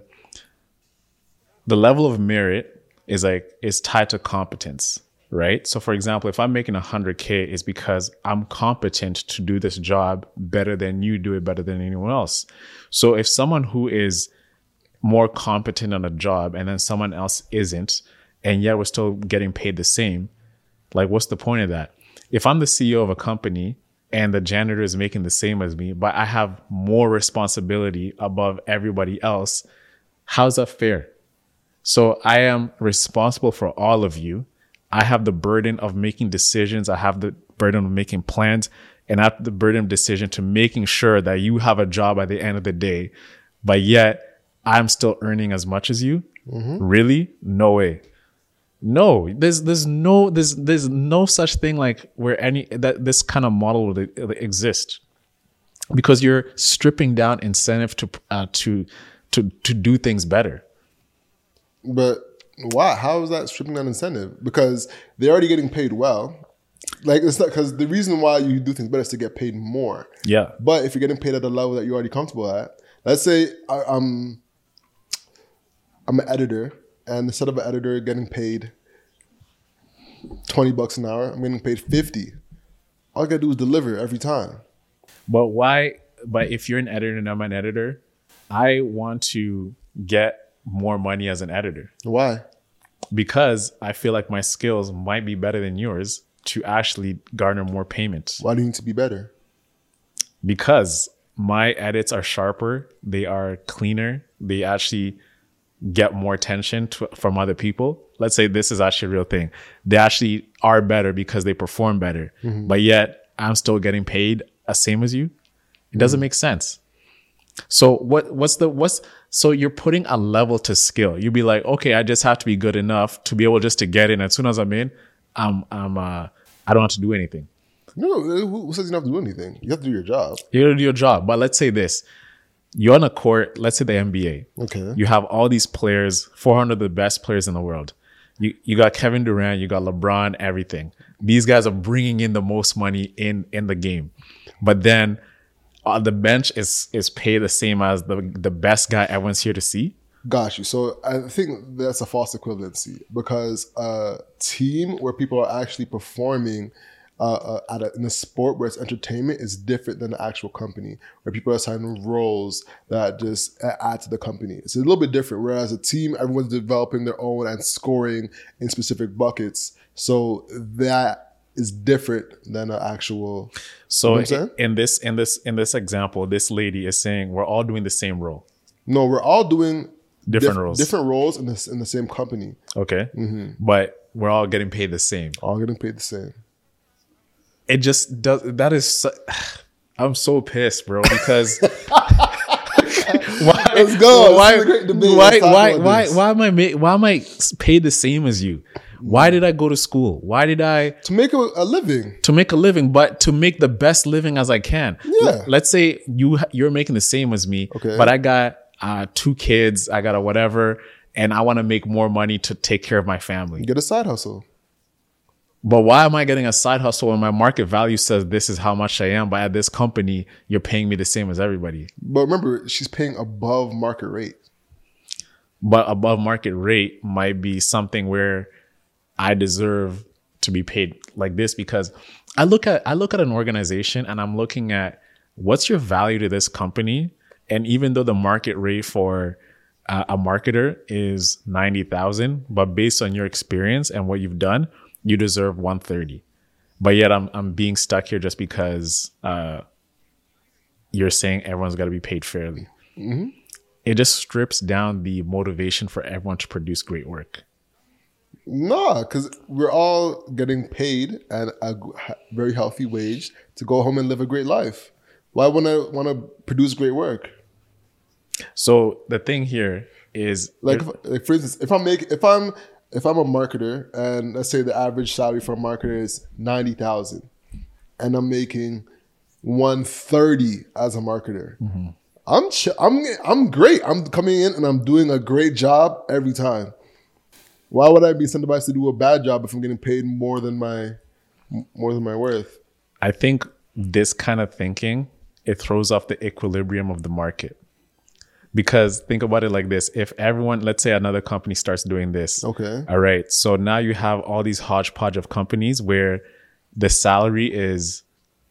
B: level of merit is tied to competence, right? So for example, if I'm making 100K, it's because I'm competent to do this job better than you do it better than anyone else. So if someone who is more competent on a job and then someone else isn't, and yet we're still getting paid the same, like what's the point of that? If I'm the CEO of a company and the janitor is making the same as me, but I have more responsibility above everybody else, how's that fair? So I am responsible for all of you. I have the burden of making decisions. I have the burden of making plans, and I have the burden of decision to making sure that you have a job at the end of the day, but yet I'm still earning as much as you. Mm-hmm. Really? No way. No, there's no such thing like this kind of model would exist, because you're stripping down incentive to do things better.
A: But why? How is that stripping down incentive? Because they're already getting paid well. Like, it's not, because the reason why you do things better is to get paid more. Yeah. But if you're getting paid at a level that you're already comfortable at, let's say I'm an editor, and instead of an editor getting paid $20 an hour, I'm getting paid $50. All I gotta do is deliver every time.
B: But why? But if you're an editor and I'm an editor, I want to get more money as an editor.
A: Why?
B: Because I feel like my skills might be better than yours to actually garner more payments.
A: Why do you need to be better?
B: Because my edits are sharper, they are cleaner, they actually get more attention from other people. Let's say this is actually a real thing. They actually are better because they perform better, but yet I'm still getting paid the same as you. It doesn't make sense. So so you're putting a level to skill. You'd be like, okay, I just have to be good enough to be able just to get in. As soon as I'm in, I don't have to do anything.
A: No, who says you don't have to do anything? You have to do your job.
B: You have to do your job. But let's say this. You're on a court, let's say the NBA.
A: Okay.
B: You have all these players, 400 of the best players in the world. You got Kevin Durant, you got LeBron, everything. These guys are bringing in the most money in the game. But then the bench is paid the same as the best guy everyone's here to see.
A: Got you. So I think that's a false equivalency, because a team where people are actually performing in a sport where it's entertainment is different than the actual company, where people are assigning roles that just add to the company. It's a little bit different. Whereas a team, everyone's developing their own and scoring in specific buckets. So that is different than an actual.
B: So in this example, this lady is saying we're all doing the same role.
A: No, we're all doing
B: different roles.
A: Different roles in the same company.
B: Okay, but we're all getting paid the same.
A: All getting paid the same.
B: It just does. That is. I'm so pissed, bro, because. Why, let's go. Why am I paid the same as you? Why did I go to school? Why did I
A: to make a living?
B: To make a living, but to make the best living as I can.
A: Yeah.
B: Let's say you're making the same as me,
A: okay.
B: But I got 2 kids, I got a whatever, and I want to make more money to take care of my family.
A: Get a side hustle.
B: But why am I getting a side hustle when my market value says this is how much I am, but at this company, you're paying me the same as everybody?
A: But remember, she's paying above market rate.
B: But above market rate might be something where I deserve to be paid like this, because I look at an organization and I'm looking at what's your value to this company. And even though the market rate for a marketer is 90,000, but based on your experience and what you've done, you deserve 130. But yet I'm being stuck here just because you're saying everyone's got to be paid fairly.
A: Mm-hmm.
B: It just strips down the motivation for everyone to produce great work.
A: No, because we're all getting paid at a very healthy wage to go home and live a great life. Why want to produce great work? So
B: the thing here is,
A: like for instance, if I'm a marketer and let's say the average salary for a marketer is 90,000, and I'm making 130 as a marketer,
B: mm-hmm.
A: I'm great. I'm coming in and I'm doing a great job every time. Why would I be incentivized to do a bad job if I'm getting paid more than my worth?
B: I think this kind of thinking, it throws off the equilibrium of the market. Because think about it like this. If everyone, let's say another company starts doing this.
A: Okay.
B: All right. So now you have all these hodgepodge of companies where the salary is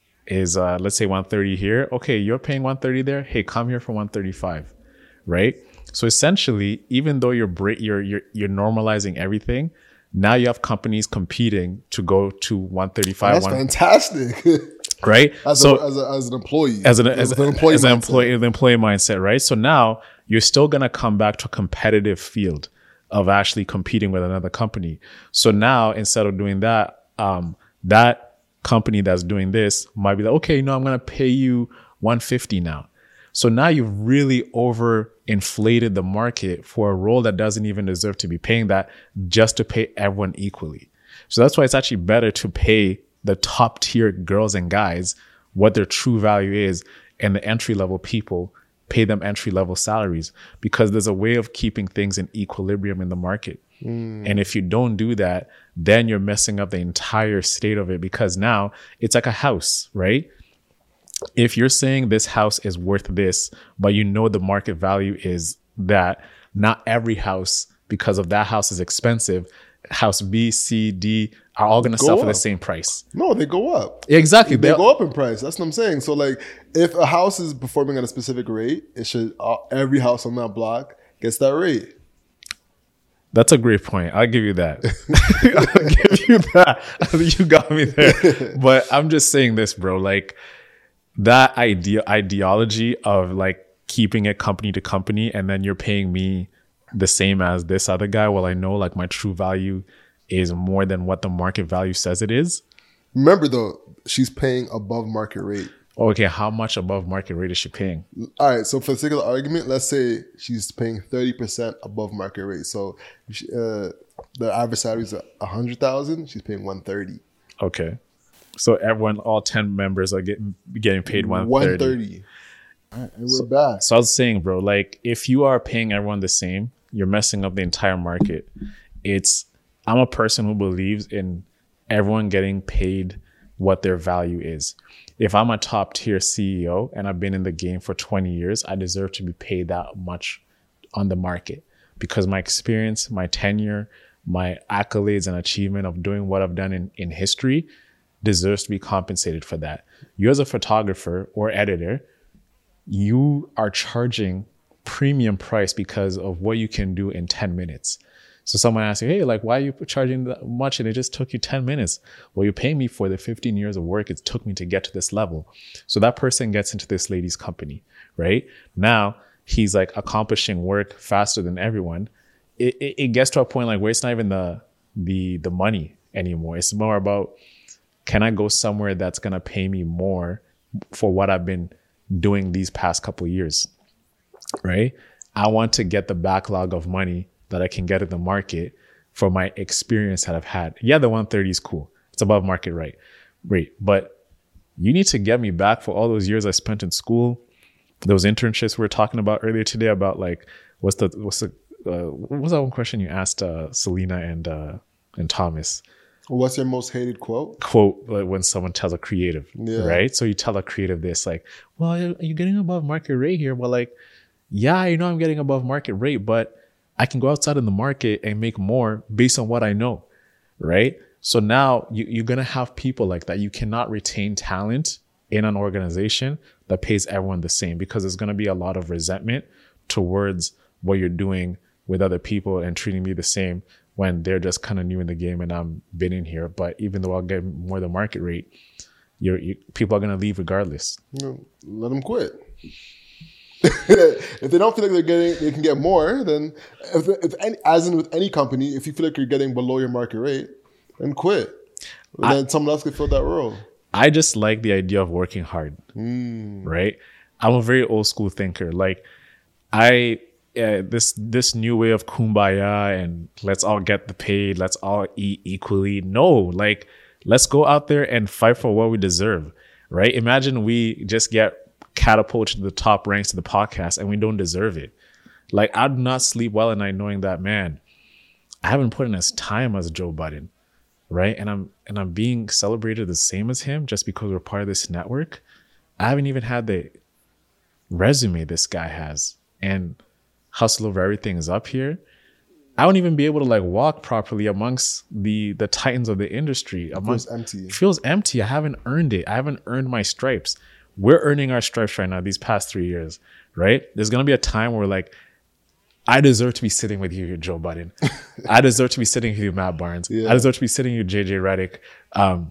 B: let's say 130 here. Okay, you're paying 130 there. Hey, come here for 135. Right? So essentially, even though you're normalizing everything, now you have companies competing to go to 135.
A: That's fantastic.
B: Right?
A: As an employee.
B: As an employee mindset, right? So now you're still going to come back to a competitive field of actually competing with another company. So now instead of doing that, that company that's doing this might be like, okay, I'm going to pay you 150 now. So now you've really overinflated the market for a role that doesn't even deserve to be paying that, just to pay everyone equally. So that's why it's actually better to pay the top tier girls and guys what their true value is, and the entry level people, pay them entry level salaries, because there's a way of keeping things in equilibrium in the market. And if you don't do that, then you're messing up the entire state of it, because now it's like a house, right? If you're saying this house is worth this, but you know the market value is that, not every house, because of that house is expensive, house B, C, D are all going to sell for the same price.
A: No, they go up.
B: Exactly.
A: They go up in price. That's what I'm saying. So like if a house is performing at a specific rate, it should, every house on that block gets that rate.
B: That's a great point. I'll give you that. I'll give you that. You got me there. But I'm just saying this, bro. Like that ideology of like keeping it company to company, and then you're paying me the same as this other guy. Well, I know like my true value is more than what the market value says it is.
A: Remember though, she's paying above market rate.
B: Okay, how much above market rate is she paying?
A: All right, so for the sake of the argument, let's say she's paying 30% above market rate. So the average salary is 100,000. She's paying 130.
B: Okay, so everyone, all 10 members are getting paid 130.
A: All right, and we're back.
B: So I was saying, bro, like if you are paying everyone the same, you're messing up the entire market. I'm a person who believes in everyone getting paid what their value is. If I'm a top tier CEO and I've been in the game for 20 years, I deserve to be paid that much on the market, because my experience, my tenure, my accolades and achievement of doing what I've done in history deserves to be compensated for that. You as a photographer or editor, you are charging premium price because of what you can do in 10 minutes. So someone asks you, hey, like, why are you charging that much? And it just took you 10 minutes. Well, you're paying me for the 15 years of work it took me to get to this level. So that person gets into this lady's company, right? Now he's like accomplishing work faster than everyone. It gets to a point like where it's not even the money anymore. It's more about, can I go somewhere that's going to pay me more for what I've been doing these past couple of years, right? I want to get the backlog of money that I can get in the market for my experience that I've had. Yeah, the 130 is cool. It's above market rate. But you need to get me back for all those years I spent in school, those internships we were talking about earlier today about like, what was that one question you asked Selena and Thomas?
A: What's your most hated quote?
B: Like when someone tells a creative, right? So you tell a creative this, like, well, are you getting above market rate here? Well, like, yeah, I'm getting above market rate, but I can go outside in the market and make more based on what I know, right? So now you're going to have people like that. You cannot retain talent in an organization that pays everyone the same, because there's going to be a lot of resentment towards what you're doing with other people and treating me the same when they're just kind of new in the game and I'm been in here. But even though I'll get more than market rate, people are going to leave regardless.
A: Let them quit. If they don't feel like they can get more, then as in with any company, if you feel like you're getting below your market rate, then quit. Then someone else can fill that role.
B: I just like the idea of working hard, right? I'm a very old school thinker. Like this new way of kumbaya and let's all get the paid, let's all eat equally. No, like let's go out there and fight for what we deserve, right? Imagine we just get catapulted to the top ranks of the podcast and we don't deserve it. Like, I do not sleep well at night knowing that, man, I haven't put in as time as Joe Budden, right? And I'm being celebrated the same as him just because we're part of this network. I haven't even had the resume this guy has, and hustle over everything is up here. I won't even be able to like walk properly amongst the titans of the industry.
A: It feels empty.
B: It feels empty. I haven't earned it. I haven't earned my stripes. We're earning our stripes right now these past 3 years, right? There's going to be a time where like, I deserve to be sitting with you, Joe Budden. I deserve to be sitting with you, Matt Barnes. Yeah. I deserve to be sitting with JJ Redick,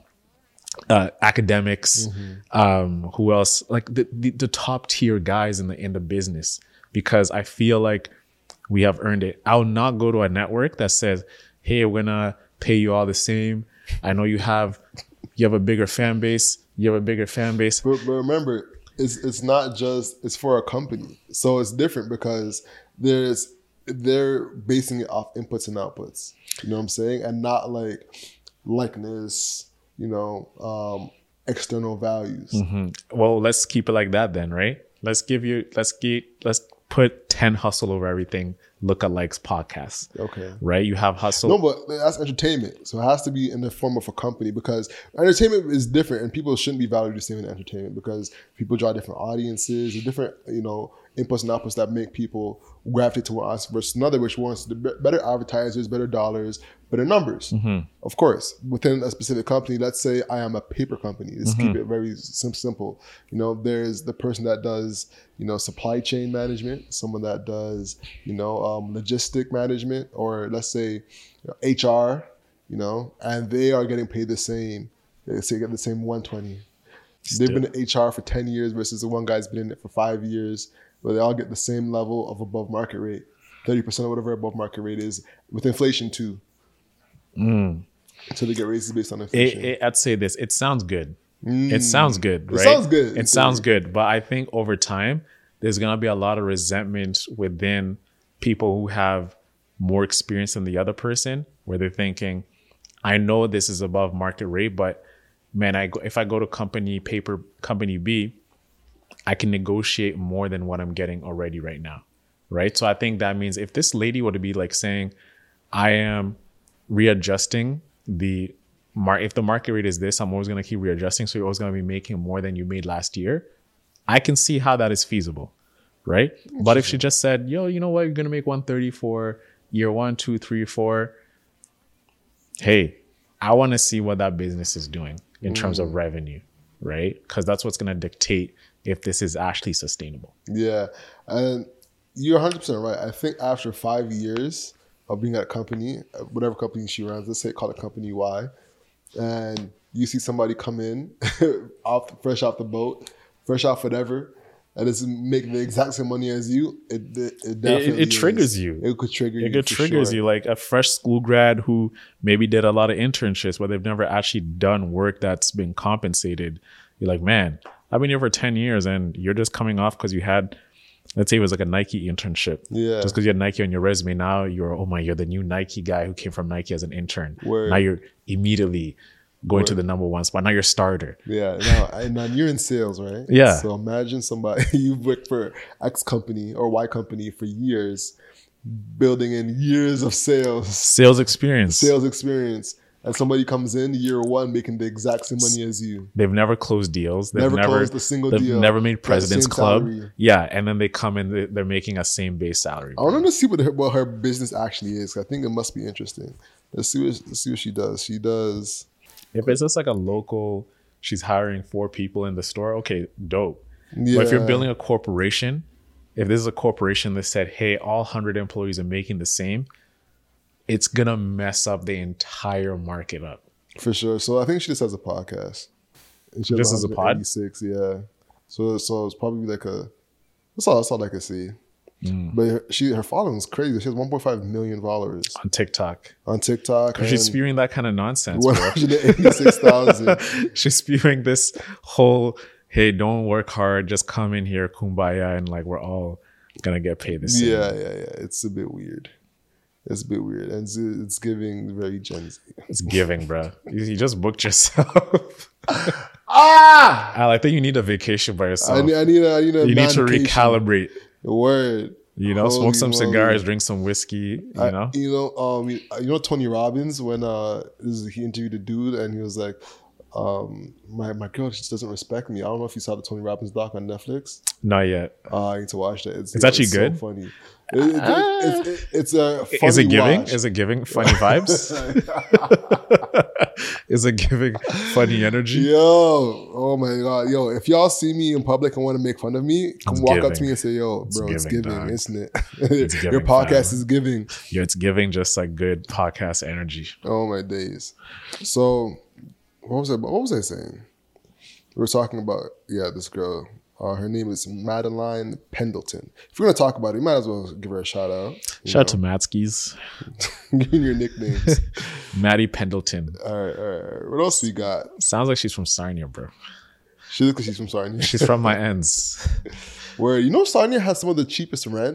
B: academics, who else? Like the top tier guys in the business, because I feel like we have earned it. I'll not go to a network that says, hey, we're going to pay you all the same. I know you have a bigger fan base. But
A: remember, it's not just, it's for a company. So it's different because they're basing it off inputs and outputs. You know what I'm saying? And not like likeness, external values.
B: Mm-hmm. Well, let's keep it like that then, right? Let's put 10 hustle over everything lookalikes podcasts.
A: Okay.
B: Right? You have hustle.
A: No, but that's entertainment. So it has to be in the form of a company, because entertainment is different and people shouldn't be valued the same in entertainment because people draw different audiences, different, inputs and outputs that make people gravitate to us versus another, which wants better advertisers, better dollars, better numbers. Mm-hmm. Of course, within a specific company, let's say I am a paper company. Let's keep it very simple. There's the person that does, supply chain management, someone that does, logistic management, or let's say HR, and they are getting paid the same. They say get the same 120. They've been in HR for 10 years versus the one guy's been in it for 5 years, where they all get the same level of above market rate, 30% or whatever above market rate is, with inflation too. So they get raises based on inflation.
B: I'd say this, it sounds good. It sounds good, right?
A: It sounds good.
B: It sounds good. But I think over time, there's going to be a lot of resentment within people who have more experience than the other person, where they're thinking, I know this is above market rate, but man, if I go to company B, I can negotiate more than what I'm getting already right now, right? So I think that means if this lady were to be like saying, I am readjusting if the market rate is this, I'm always going to keep readjusting, so you're always going to be making more than you made last year, I can see how that is feasible, right? But if she just said, yo, you know what, you're going to make 130 for year 1, 2, 3, 4. Hey, I want to see what that business is doing in terms of revenue, right? Because that's what's going to dictate if this is actually sustainable.
A: Yeah. And you're 100% right. I think after 5 years, of being at a company, whatever company she runs, let's say call it company Y, and you see somebody come in fresh off the boat, fresh off whatever, and it's making the exact same money as you, it definitely
B: triggers you.
A: It could trigger you.
B: It triggers you, like a fresh school grad who maybe did a lot of internships, but they've never actually done work that's been compensated. You're like, man, I've been here for 10 years and you're just coming off because you had, let's say it was like a Nike internship.
A: Yeah.
B: Just because you had Nike on your resume. Now you're the new Nike guy who came from Nike as an intern.
A: Word.
B: Now you're immediately going to the number one spot. Now you're starter.
A: Yeah. Now you're in sales, right?
B: Yeah.
A: So imagine somebody, you've worked for X company or Y company for years, building in years of sales experience. And somebody comes in year one making the exact same money as you.
B: They've never closed deals.
A: They've never closed a single deal.
B: They've never made President's Club.
A: Salary.
B: Yeah, and then they come in, they're making a same base salary.
A: I want to see what her business actually is. I think it must be interesting. Let's see what she does. She does.
B: If it's just like a local, she's hiring 4 people in the store. Okay, dope.
A: Yeah.
B: But if you're building a corporation, if this is a corporation that said, hey, all 100 employees are making the same, it's going to mess up the entire market up.
A: For sure. So I think she just has a podcast.
B: Just as a pod?
A: Yeah. So it's probably like that's all I can see. But her following is crazy. She has 1.5 million followers.
B: On TikTok.
A: She's
B: spewing that kind of nonsense.
A: 186,000.
B: She's spewing this whole, hey, don't work hard. Just come in here, kumbaya, and like we're all going to get paid the same.
A: Yeah. It's a bit weird. And it's giving very Gen Z.
B: It's giving, bro. You just booked yourself. I think you need a vacation by yourself.
A: I need a
B: you need to recalibrate.
A: Word.
B: Smoke some cigars, drink some whiskey.
A: You know Tony Robbins, when he interviewed a dude and he was like, my girl just doesn't respect me. I don't know if you saw the Tony Robbins doc on Netflix.
B: Not yet.
A: I need to watch that.
B: It's actually good.
A: So funny. It's a funny
B: Is it giving?
A: watch.
B: Is it giving funny vibes? Is it giving funny energy?
A: Yo, oh my God. Yo, if y'all see me in public and want to make fun of me, come walk up to me and say, yo, bro, it's giving, isn't it? Your podcast is giving.
B: Yeah, it's giving just like good podcast energy.
A: Oh my days. So what was I saying? We were talking about, this girl. Her name is Madeline Pendleton. If we're going to talk about it, you might as well give her a shout out.
B: Shout out to Matskis.
A: Give me your nicknames.
B: Maddie Pendleton.
A: All right. What else we got?
B: Sounds like she's from Sarnia, bro.
A: She looks like she's from Sarnia.
B: She's from my ends.
A: Where Sarnia has some of the cheapest real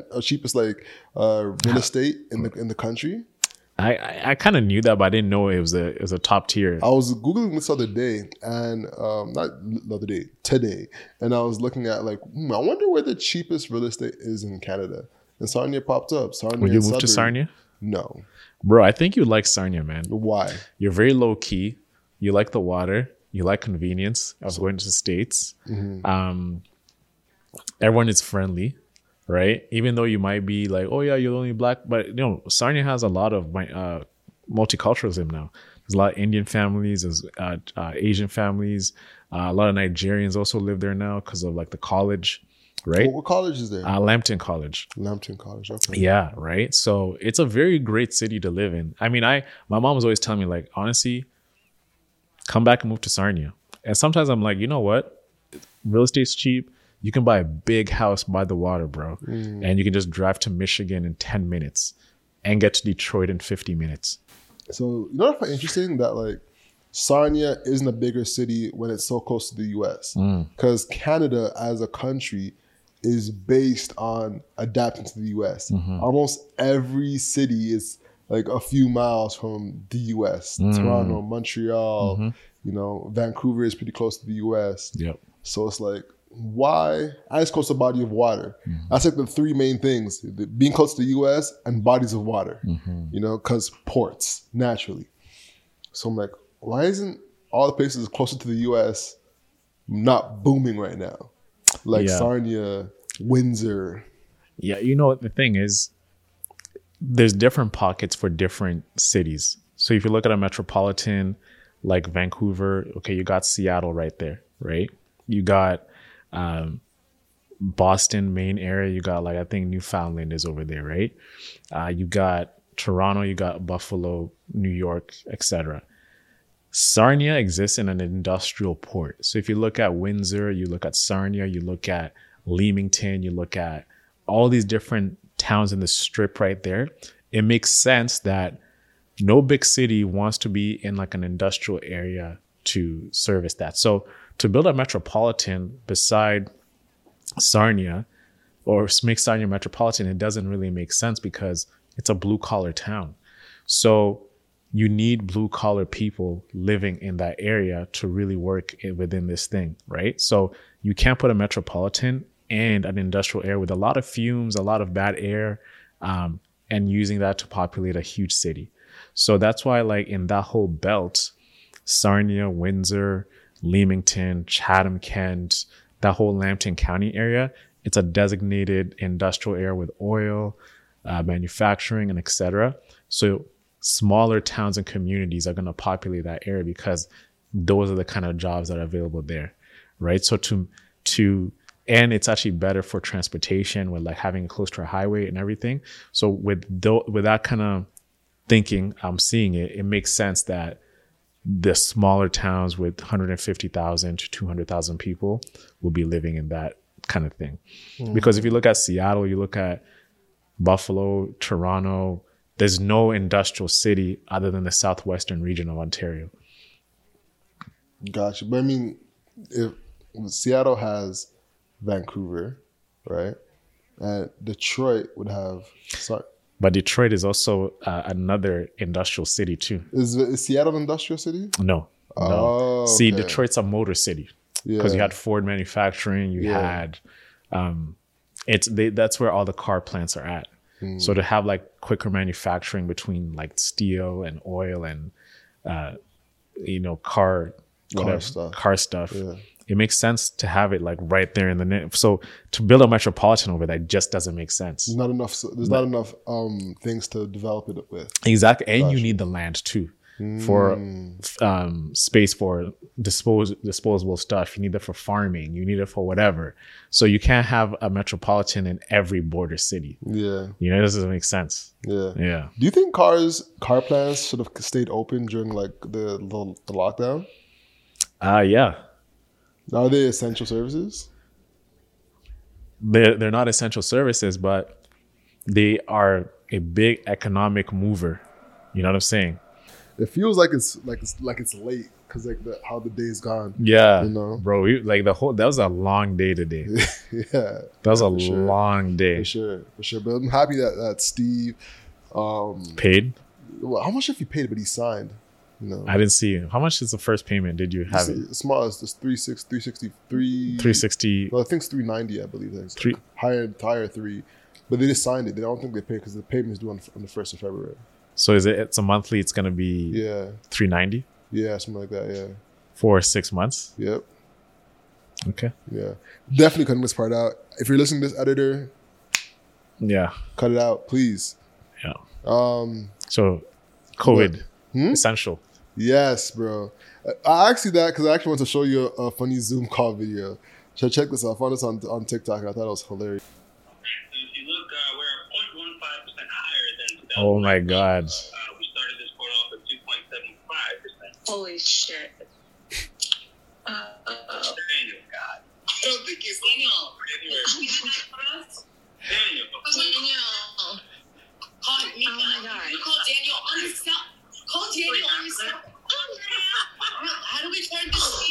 A: estate in the country.
B: I kind of knew that, but I didn't know it was a top tier.
A: I was Googling this other day, and today, and I was looking at like, I wonder where the cheapest real estate is in Canada. And Sarnia popped up.
B: Would you move to Sarnia?
A: No.
B: Bro, I think you like Sarnia, man.
A: Why?
B: You're very low key. You like the water. You like convenience. I was going to the States. Mm-hmm. Everyone is friendly. Right? Even though you might be like, oh yeah, you're only black, but Sarnia has a lot of multiculturalism now. There's a lot of Indian families, there's Asian families, a lot of Nigerians also live there now because of like the college, right?
A: What college is there?
B: Lambton College.
A: Lambton College, okay.
B: Yeah, right. So it's a very great city to live in. I mean, my mom was always telling me like, honestly, come back and move to Sarnia. And sometimes I'm like, you know what? Real estate's cheap. You can buy a big house by the water, bro. And you can just drive to Michigan in 10 minutes and get to Detroit in 50 minutes.
A: So, you know what's interesting? That like Sarnia isn't a bigger city when it's so close to the US. Because Canada as a country is based on adapting to the US. Mm-hmm. Almost every city is like a few miles from the US. Toronto, Montreal, Vancouver is pretty close to the US.
B: Yep.
A: So it's like, why? And it's close to a body of water. That's like the 3 main things: being close to the U.S. and bodies of water. Because ports naturally. So I'm like, why isn't all the places closer to the U.S. not booming right now? Like Sarnia, Windsor.
B: Yeah, the thing is, there's different pockets for different cities. So if you look at a metropolitan like Vancouver, okay, you got Seattle right there, right? You got Boston, Maine area. You got like, I think Newfoundland is over there, right? You got Toronto, you got Buffalo, New York, etc. Sarnia exists in an industrial port. So if you look at Windsor, you look at Sarnia, you look at Leamington, you look at all these different towns in the strip right there, it makes sense that no big city wants to be in like an industrial area to service that. So to build a metropolitan beside Sarnia or make Sarnia metropolitan, it doesn't really make sense because it's a blue collar town. So you need blue collar people living in that area to really work within this thing, right? So you can't put a metropolitan and an industrial area with a lot of fumes, a lot of bad air, and using that to populate a huge city. So that's why, like, in that whole belt, Sarnia, Windsor, Leamington, Chatham, Kent, that whole Lambton County area, it's a designated industrial area with oil, manufacturing, and etc. So smaller towns and communities are going to populate that area because those are the kind of jobs that are available there, right? So and it's actually better for transportation with like having it close to a highway and everything. So with that kind of thinking, I'm seeing it makes sense that the smaller towns with 150,000 to 200,000 people will be living in that kind of thing. Because if you look at Seattle, you look at Buffalo, Toronto, there's no industrial city other than the southwestern region of Ontario.
A: Gotcha. But I mean, if Seattle has Vancouver, right? And Detroit would have...
B: But Detroit is also another industrial city too.
A: Is Seattle an industrial city?
B: No.
A: Oh, okay.
B: See, Detroit's a motor city because you had Ford manufacturing. You had... that's where all the car plants are at. So to have like quicker manufacturing between like steel and oil and car stuff, it makes sense to have it like right there in the so to build a metropolitan over there just doesn't make sense.
A: There's not enough things to develop it with.
B: Exactly. And you need the land too for space for disposable stuff. You need it for farming. You need it for whatever. So you can't have a metropolitan in every border city.
A: Yeah.
B: It doesn't make sense.
A: Yeah.
B: Yeah.
A: Do you think car plants should have stayed open during like the lockdown?
B: Yeah.
A: Are they essential services?
B: They're not essential services, but they are a big economic mover. You know what I'm saying?
A: It feels like it's late because like how the day's gone.
B: Yeah,
A: bro.
B: That was a long day today.
A: Yeah,
B: that was a long day.
A: For sure. But I'm happy that Steve
B: paid.
A: Well, how much have you paid? But he signed.
B: I didn't see it. How much is the first payment? Did you have it?
A: Small as this 360.
B: 360.
A: Well, I think it's 390. I believe that's higher 3. But they just signed it. They don't think they paid because the payment is due on the 1st of February.
B: So it's a monthly. It's gonna be $390.
A: Yeah, something like that. Yeah.
B: For 6 months.
A: Yep.
B: Okay.
A: Yeah, definitely cutting this part out. If you're listening to this, editor, cut it out, please.
B: Yeah. So, COVID essential.
A: Yes, bro. I asked you that because I actually want to show you a funny Zoom call video. So check this out. I found this on TikTok. I thought it was hilarious.
D: If you look, we're 0.15% higher than...
B: Oh my God.
D: We started this quarter off at 2.75%.
E: Holy shit.
D: Daniel, God. I don't think he's...
E: Daniel. You did that for us?
D: Daniel.
E: Daniel.
C: Call Nika.
E: Oh my God.
C: You call Daniel on his cell. Call Daniel on his cell. How do we turn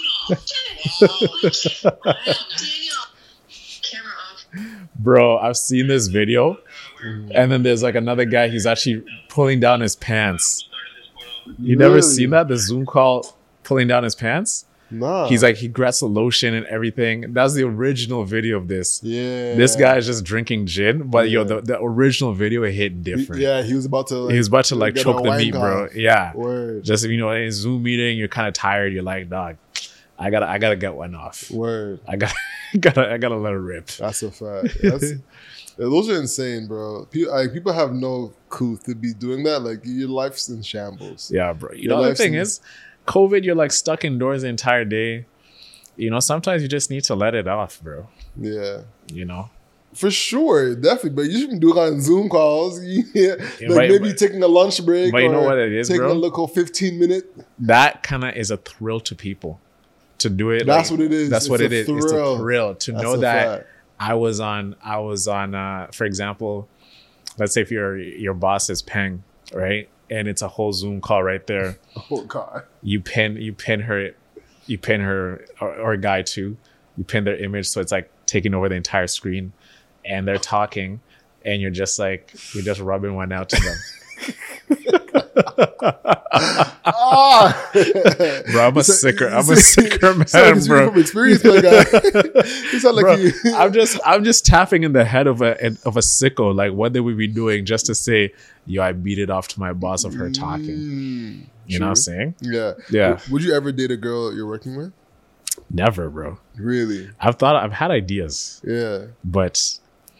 C: this screen off?
E: Daniel. Camera off.
B: Bro, I've seen this video. And then there's like another guy, he's actually pulling down his pants. You never seen that? The Zoom call pulling down his pants?
A: Nah.
B: He's like, he grabs the lotion and everything. That's the original video of this.
A: Yeah.
B: This guy is just drinking gin, but the original video, it hit different.
A: He was about to
B: like choke the meat, bro. Yeah.
A: Word.
B: Just, in a Zoom meeting, you're kind of tired. You're like, dog, I gotta get one off.
A: Word.
B: I gotta let it rip.
A: That's a fact. Those are insane, bro. People have no clue to be doing that. Like, your life's in shambles.
B: Yeah, bro. The thing is, COVID, you're like stuck indoors the entire day. Sometimes you just need to let it off, bro.
A: Yeah. For sure, definitely. But you can do it on Zoom calls. Yeah. Like maybe taking a lunch break.
B: But you know what it is,
A: taking
B: bro?
A: a little 15-minute.
B: That kind of is a thrill to people. To do it.
A: That's what it is.
B: That's what it is. It's a thrill to know that
A: fact.
B: I was on, for example, let's say if your boss is Peng, right? And it's a whole Zoom call right there.
A: Oh God.
B: You pin her or a guy too. You pin their image, so it's like taking over the entire screen, and they're talking, and you're just rubbing one out to them. Bro, I'm a sicker man, bro.
A: From experience, my guy. You sound like you.
B: I'm just tapping in the head of a sicko. Like, what did we be doing just to say, yo, I beat it off to my boss of her talking. You know what I'm saying?
A: Yeah. Would you ever date a girl you're working with?
B: Never, bro.
A: Really?
B: I've had ideas.
A: Yeah.
B: But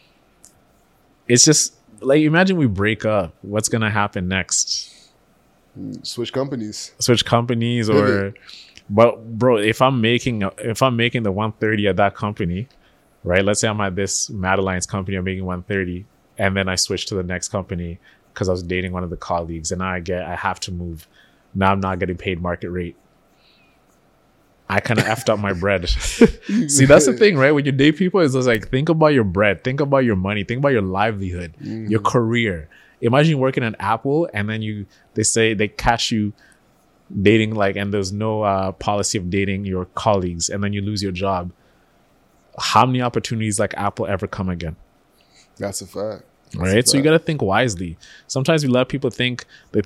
B: it's just like, imagine we break up. What's gonna happen next?
A: Switch companies,
B: or, but bro, if I'm making the 130 at that company, right? Let's say I'm at this Madeline's company, I'm making 130, and then I switch to the next company because I was dating one of the colleagues, and I have to move. Now I'm not getting paid market rate. I kind of effed up my bread. See, that's the thing, right? When you date people, it's just like, think about your bread, think about your money, think about your livelihood, your career. Imagine working at Apple, and then they catch you dating, like, and there's no policy of dating your colleagues, and then you lose your job. How many opportunities like Apple ever come again?
A: That's a fact.
B: Right? So you got to think wisely. Sometimes we let people think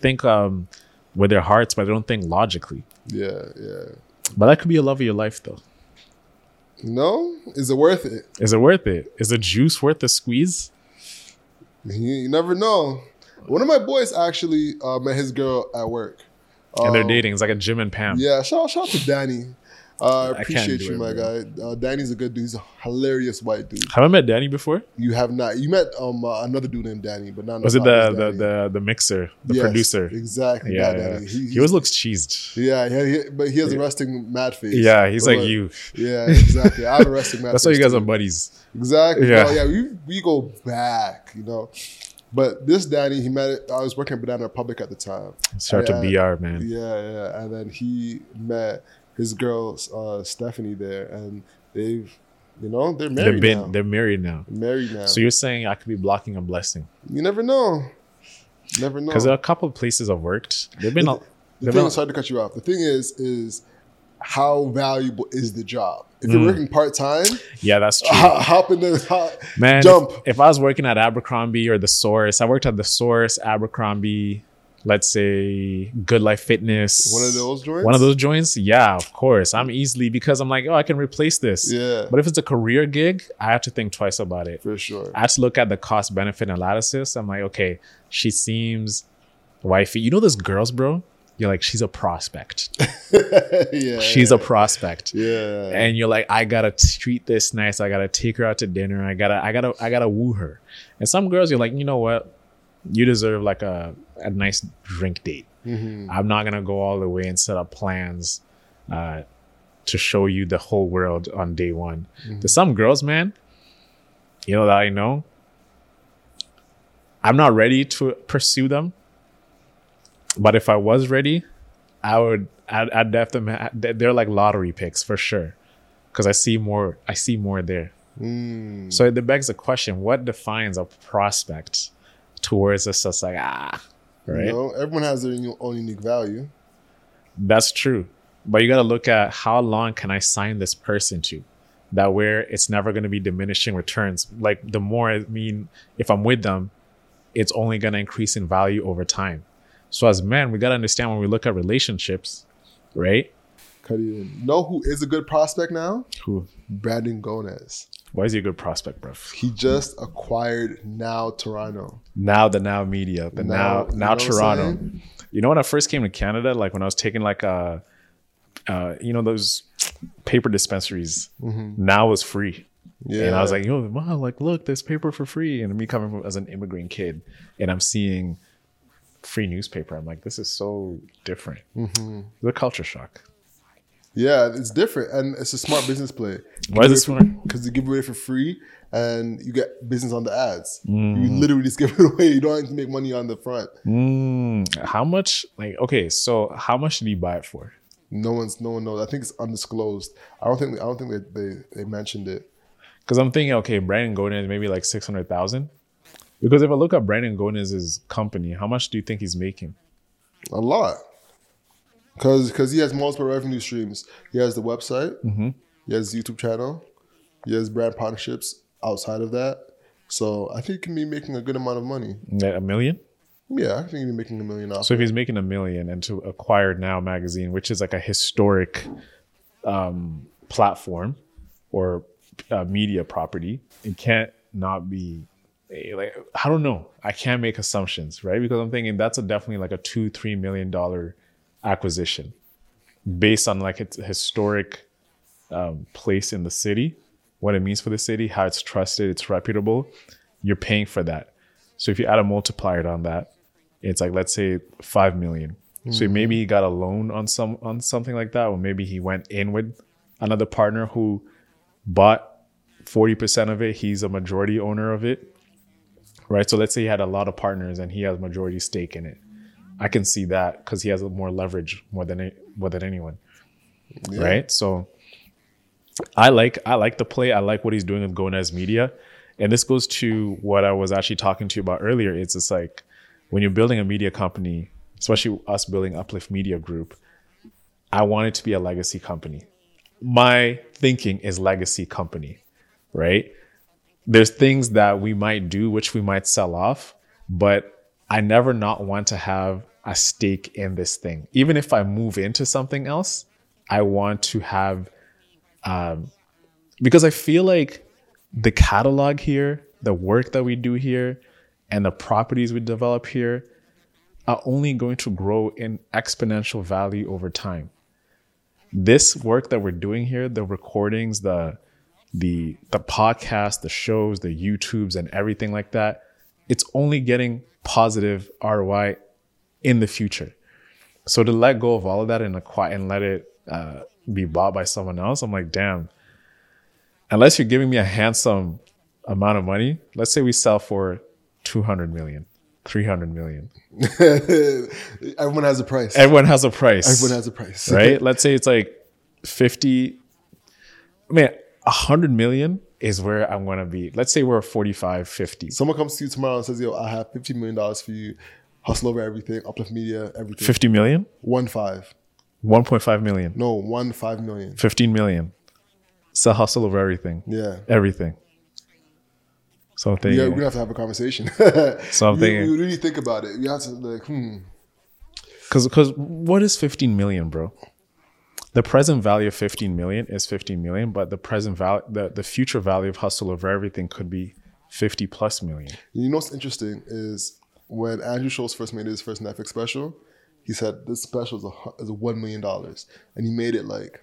B: with their hearts, but they don't think logically.
A: Yeah.
B: But that could be a love of your life, though.
A: No? Is it worth it?
B: Is it worth it? Is the juice worth the squeeze?
A: You never know. One of my boys actually met his girl at work.
B: And they're dating. It's like a Jim and Pam.
A: Yeah, shout out to Danny. I appreciate you, my guy. Danny's a good dude. He's a hilarious white dude.
B: Have I met Danny before?
A: You have not. You met another dude named Danny, but not.
B: Was it the mixer, the producer?
A: Exactly.
B: Yeah.
A: Danny. He
B: always looks cheesed.
A: Yeah, but he has a resting mad face.
B: Yeah, he's like you.
A: Yeah, exactly. I have a resting mad face.
B: That's why you guys are buddies.
A: Exactly.
B: Yeah,
A: we go back, But this Danny, he met it. I was working at Banana Republic at the time.
B: Shout out to BR, man.
A: Yeah. And then he met his girl, Stephanie, there, and they're married now.
B: They're married now. So you're saying I could be blocking a blessing?
A: You never know.
B: Because there are a couple of places I've worked.
A: Sorry to cut you off. The thing is how valuable is the job? If you're working part-time,
B: yeah, that's true.
A: Hop in the
B: man.
A: Jump.
B: If I was working at Abercrombie or the Source, I worked at the Source, Abercrombie, let's say Good Life Fitness.
A: One of those joints?
B: Yeah, of course. I'm easily, because I'm like, I can replace this.
A: Yeah.
B: But if it's a career gig, I have to think twice about it.
A: For sure.
B: I have to look at the cost benefit analysis. I'm like, okay, she seems wifey. You know those girls, bro? You're like, she's a prospect. She's a prospect.
A: Yeah.
B: And you're like, I gotta treat this nice. I gotta take her out to dinner. I gotta woo her. And some girls, you're like, you know what? You deserve like a nice drink date.
A: Mm-hmm.
B: I'm not gonna go all the way and set up plans to show you the whole world on day one.
A: Mm-hmm.
B: There's some girls, man, that I know, I'm not ready to pursue them. But if I was ready, I'd def them. They're like lottery picks for sure, because I see more there. So it begs the question: what defines a prospect towards us? Just like right?
A: Everyone has their own unique value.
B: That's true, but you got to look at how long can I sign this person to, that where it's never going to be diminishing returns. Like the more, if I'm with them, it's only going to increase in value over time. So as men, we got to understand when we look at relationships, right?
A: Know who is a good prospect now?
B: Who?
A: Brandon Gomez.
B: Why is he a good prospect, bro?
A: He just acquired Now Toronto.
B: Now Media. Now Toronto. You know, when I first came to Canada, like when I was taking like those paper dispensaries, Now was free. Yeah. And I was like, wow, like, look, there's paper for free. And me coming from as an immigrant kid, and I'm seeing free newspaper. I'm like, this is so different. The culture shock.
A: Yeah, it's different, and it's a smart business play.
B: Why is it smart?
A: Because you give it away for free, and you get business on the ads. You literally just give it away. You don't have to make money on the front.
B: How much? Like, okay, so how much did you buy it for?
A: No one knows. I think it's undisclosed. I don't think they mentioned it.
B: Because I'm thinking, okay, Brandon Godin is maybe like 600,000. Because if I look at Brandon Godin's company, how much do you think he's making?
A: A lot. Because he has multiple revenue streams. He has the website. He has YouTube channel. He has brand partnerships outside of that. So I think he can be making a good amount of money.
B: $1 million?
A: Yeah, I think he'd be making $1 million off.
B: So if he's making $1 million, and to acquire Now Magazine, which is like a historic platform or media property, it can't not be like, I don't know. I can't make assumptions, right? Because I'm thinking that's definitely like a $2-3 million acquisition based on like its historic place in the city, what it means for the city, how it's trusted, it's reputable. You're paying for that. So if you add a multiplier on that, it's like, let's say 5 million. So maybe he got a loan on something like that, or maybe he went in with another partner who bought 40% of it. He's a majority owner of it, right? So let's say he had a lot of partners and he has majority stake in it. I can see that because he has more leverage more than anyone, right? So I like the play. I like what he's doing with Gonez Media, and this goes to what I was actually talking to you about earlier. It's just like when you're building a media company, especially us building Uplift Media Group, I want it to be a legacy company. My thinking is legacy company, right? There's things that we might do which we might sell off, but I never not want to have a stake in this thing. Even if I move into something else, I want to have, because I feel like the catalog here, the work that we do here, and the properties we develop here are only going to grow in exponential value over time. This work that we're doing here, the recordings, the podcast, the shows, the YouTubes, and everything like that, it's only getting positive ROI in the future. So to let go of all of that and acquire and let it be bought by someone else, I'm like, damn. Unless you're giving me a handsome amount of money, let's say we sell for 200 million, 300 million.
A: Everyone has a price.
B: Everyone has a price.
A: Everyone has a price.
B: Right? Let's say it's like 50. I mean, 100 million is where I'm going to be. Let's say we're 45, 50.
A: Someone comes to you tomorrow and says, yo, I have $50 million for you. Hustle over everything. Uplift Media, everything.
B: 50 million?
A: 1.5.
B: 1.5 million.
A: No, 1.5 million.
B: 15 million. So hustle over everything.
A: Yeah.
B: Everything. So I'm thinking.
A: Yeah, we're going to have a conversation.
B: So I'm thinking.
A: You really think about it. You have to like,
B: Because what is 15 million, bro? The present value of 15 million is 15 million, but the present value, the future value of hustle over everything could be 50 plus million.
A: You know what's interesting is when Andrew Schultz first made his first Netflix special, he said this special is a $1 million. And he made it like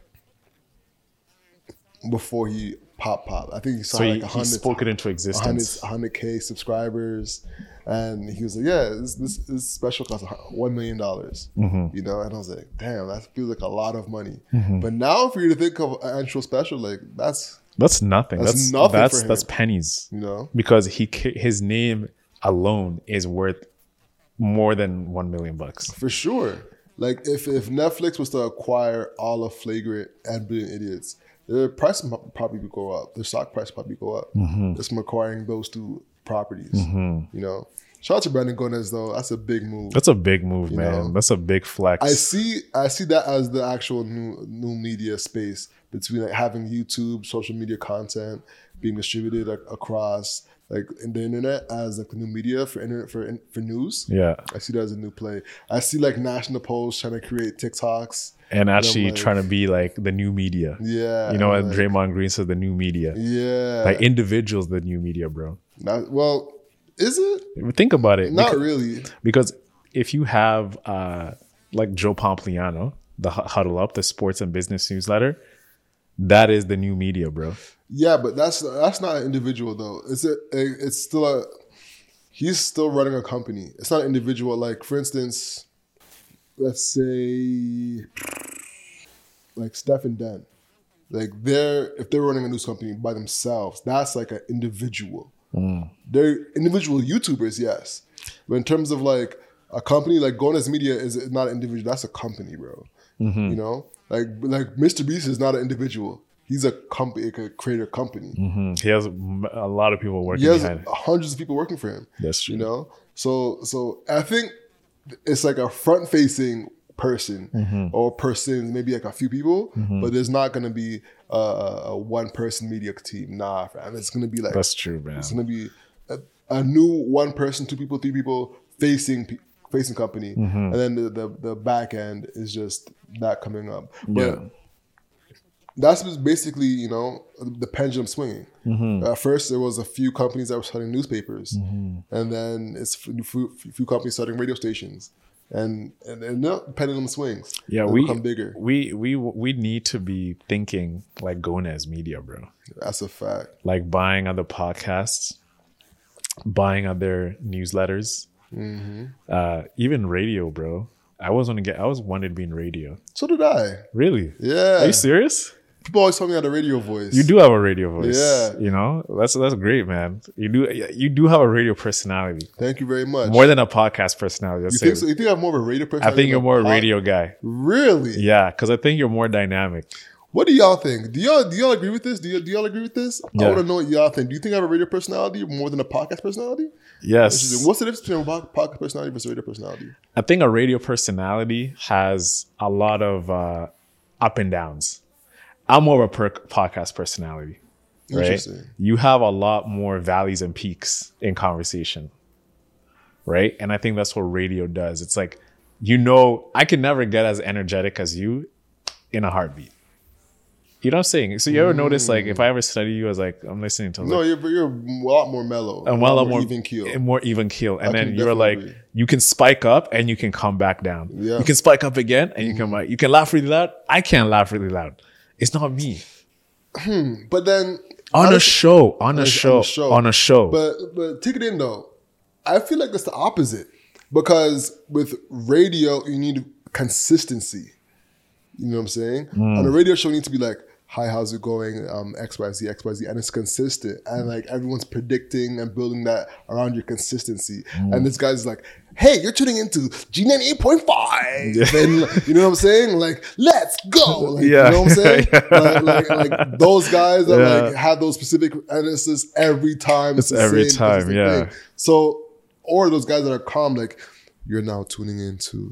A: before he popped. I think he saw like 100.
B: He spoke it into existence.
A: 100K subscribers. And he was like, yeah, this special costs $1 million. You know, and I was like, damn, that feels like a lot of money. But now for you to think of an actual special, like that's
B: nothing. That's nothing for him. That's pennies. You know? Because his name alone is worth more than $1 million.
A: For sure. Like if Netflix was to acquire all of Flagrant and Brilliant Idiots, their price probably would go up. Their stock price probably go up. Just from acquiring those two properties. You know. Shout out to Brandon Gonez though. That's a big move.
B: That's a big move, man. Know? That's a big flex.
A: I see that as the actual new media space between like having YouTube, social media content being distributed across like in the internet as like the new media for news.
B: Yeah.
A: I see that as a new play. I see like National Post trying to create TikToks.
B: And actually trying to be like the new media.
A: Yeah.
B: You know what Draymond Green says, the new media.
A: Yeah.
B: Like individuals, the new media, bro.
A: Well, is it?
B: Think about it.
A: Not really.
B: Because if you have like Joe Pompliano, the Huddle Up, the sports and business newsletter, that is the new media, bro.
A: Yeah, but that's not an individual though. It's still he's still running a company. It's not an individual. Like for instance, let's say like Steph and Dan, like if they're running a news company by themselves, that's like an individual. They're individual YouTubers, yes, but in terms of like a company, like Gonez Media is not an individual. That's a company, bro. You know, like Mr. Beast is not an individual. He's a company, like a creator company.
B: He has a lot of people working.
A: He has
B: behind it.
A: hundreds of people working for him.
B: That's true.
A: You know, so I think it's like a front facing person or persons, maybe like a few people, but there's not going to be a one person media team. Nah, fam. It's going to be like
B: that's true, man.
A: It's going to be a new one person, 2 people, 3 people facing company, and then the back end is just that coming up. But that's basically, you know, the pendulum swinging. At first, there was a few companies that were starting newspapers, and then it's a few companies starting radio stations, and the pendulum swings.
B: Yeah,
A: we become bigger.
B: We need to be thinking like Gonez Media, bro.
A: That's a fact.
B: Like buying other podcasts, buying other newsletters, even radio, bro. I wanted to be in radio.
A: So did I.
B: Really?
A: Yeah.
B: Are you serious?
A: People always tell me I had a radio voice.
B: You do have a radio voice.
A: Yeah.
B: You know, that's great, man. You do have a radio personality.
A: Thank you very much.
B: More than a podcast personality.
A: You think so? You think I have more of a radio personality?
B: I think you're more a radio guy.
A: Really?
B: Yeah, because I think you're more dynamic.
A: What do y'all think? Do y'all agree with this? Do y'all agree with this?
B: Yeah.
A: I want to know what y'all think. Do you think I have a radio personality more than a podcast personality?
B: Yes.
A: What's the difference between a podcast personality versus a radio personality?
B: I think a radio personality has a lot of up and downs. I'm more of a podcast personality. Right?
A: Interesting.
B: You have a lot more valleys and peaks in conversation. Right? And I think that's what radio does. It's like, you know, I can never get as energetic as you in a heartbeat. You know what I'm saying? So you ever notice, like, if I ever study you, I was like, I'm listening to
A: No,
B: like,
A: you're a lot more mellow.
B: a lot more
A: even keel.
B: More even keel. And
A: I
B: then
A: can
B: you're like,
A: definitely agree.
B: you can spike up and you can come back down.
A: Yeah.
B: You can spike up again and you can laugh really loud. I can't laugh really loud. It's not me.
A: But then
B: On a show.
A: But take it in though. I feel like that's the opposite. Because with radio, you need consistency. You know what I'm saying? On a radio show, you need to be like, hi, how's it going? XYZ, and it's consistent. And like everyone's predicting and building that around your consistency. And this guy's like, hey, you're tuning into G98.5. And you know what I'm saying? Like, let's go. Like, you know what I'm saying? like those guys that like have those specific analysis every time.
B: It's every time,
A: thing. So, or those guys that are calm, like, you're now tuning into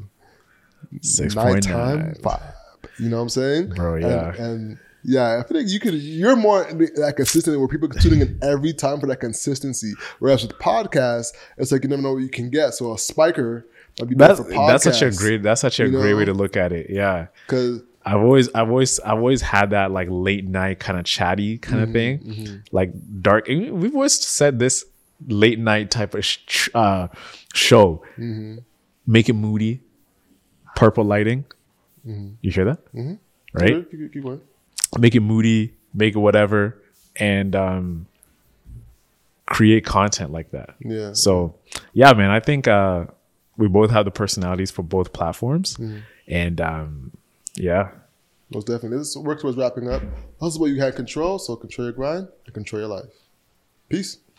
B: 6.9.
A: vibe. You know what I'm saying?
B: Bro, yeah.
A: And yeah, I feel like you're more like consistent where people are tuning in every time for that consistency. Whereas with podcasts, it's like you never know what you can get. So a spiker might be better for podcasts.
B: That's such a great way to look at it. Yeah.
A: Because
B: I've always had that like late night kind of chatty kind of thing. Like dark. We've always said this late night type of show. Make it moody, purple lighting. You hear that? Right?
A: Keep going.
B: Make it moody, make it whatever, and create content like that.
A: Yeah.
B: So, yeah, man, I think we both have the personalities for both platforms. And, yeah.
A: Most definitely. This works towards wrapping up. Hustle what you had control, so control your grind and control your life. Peace.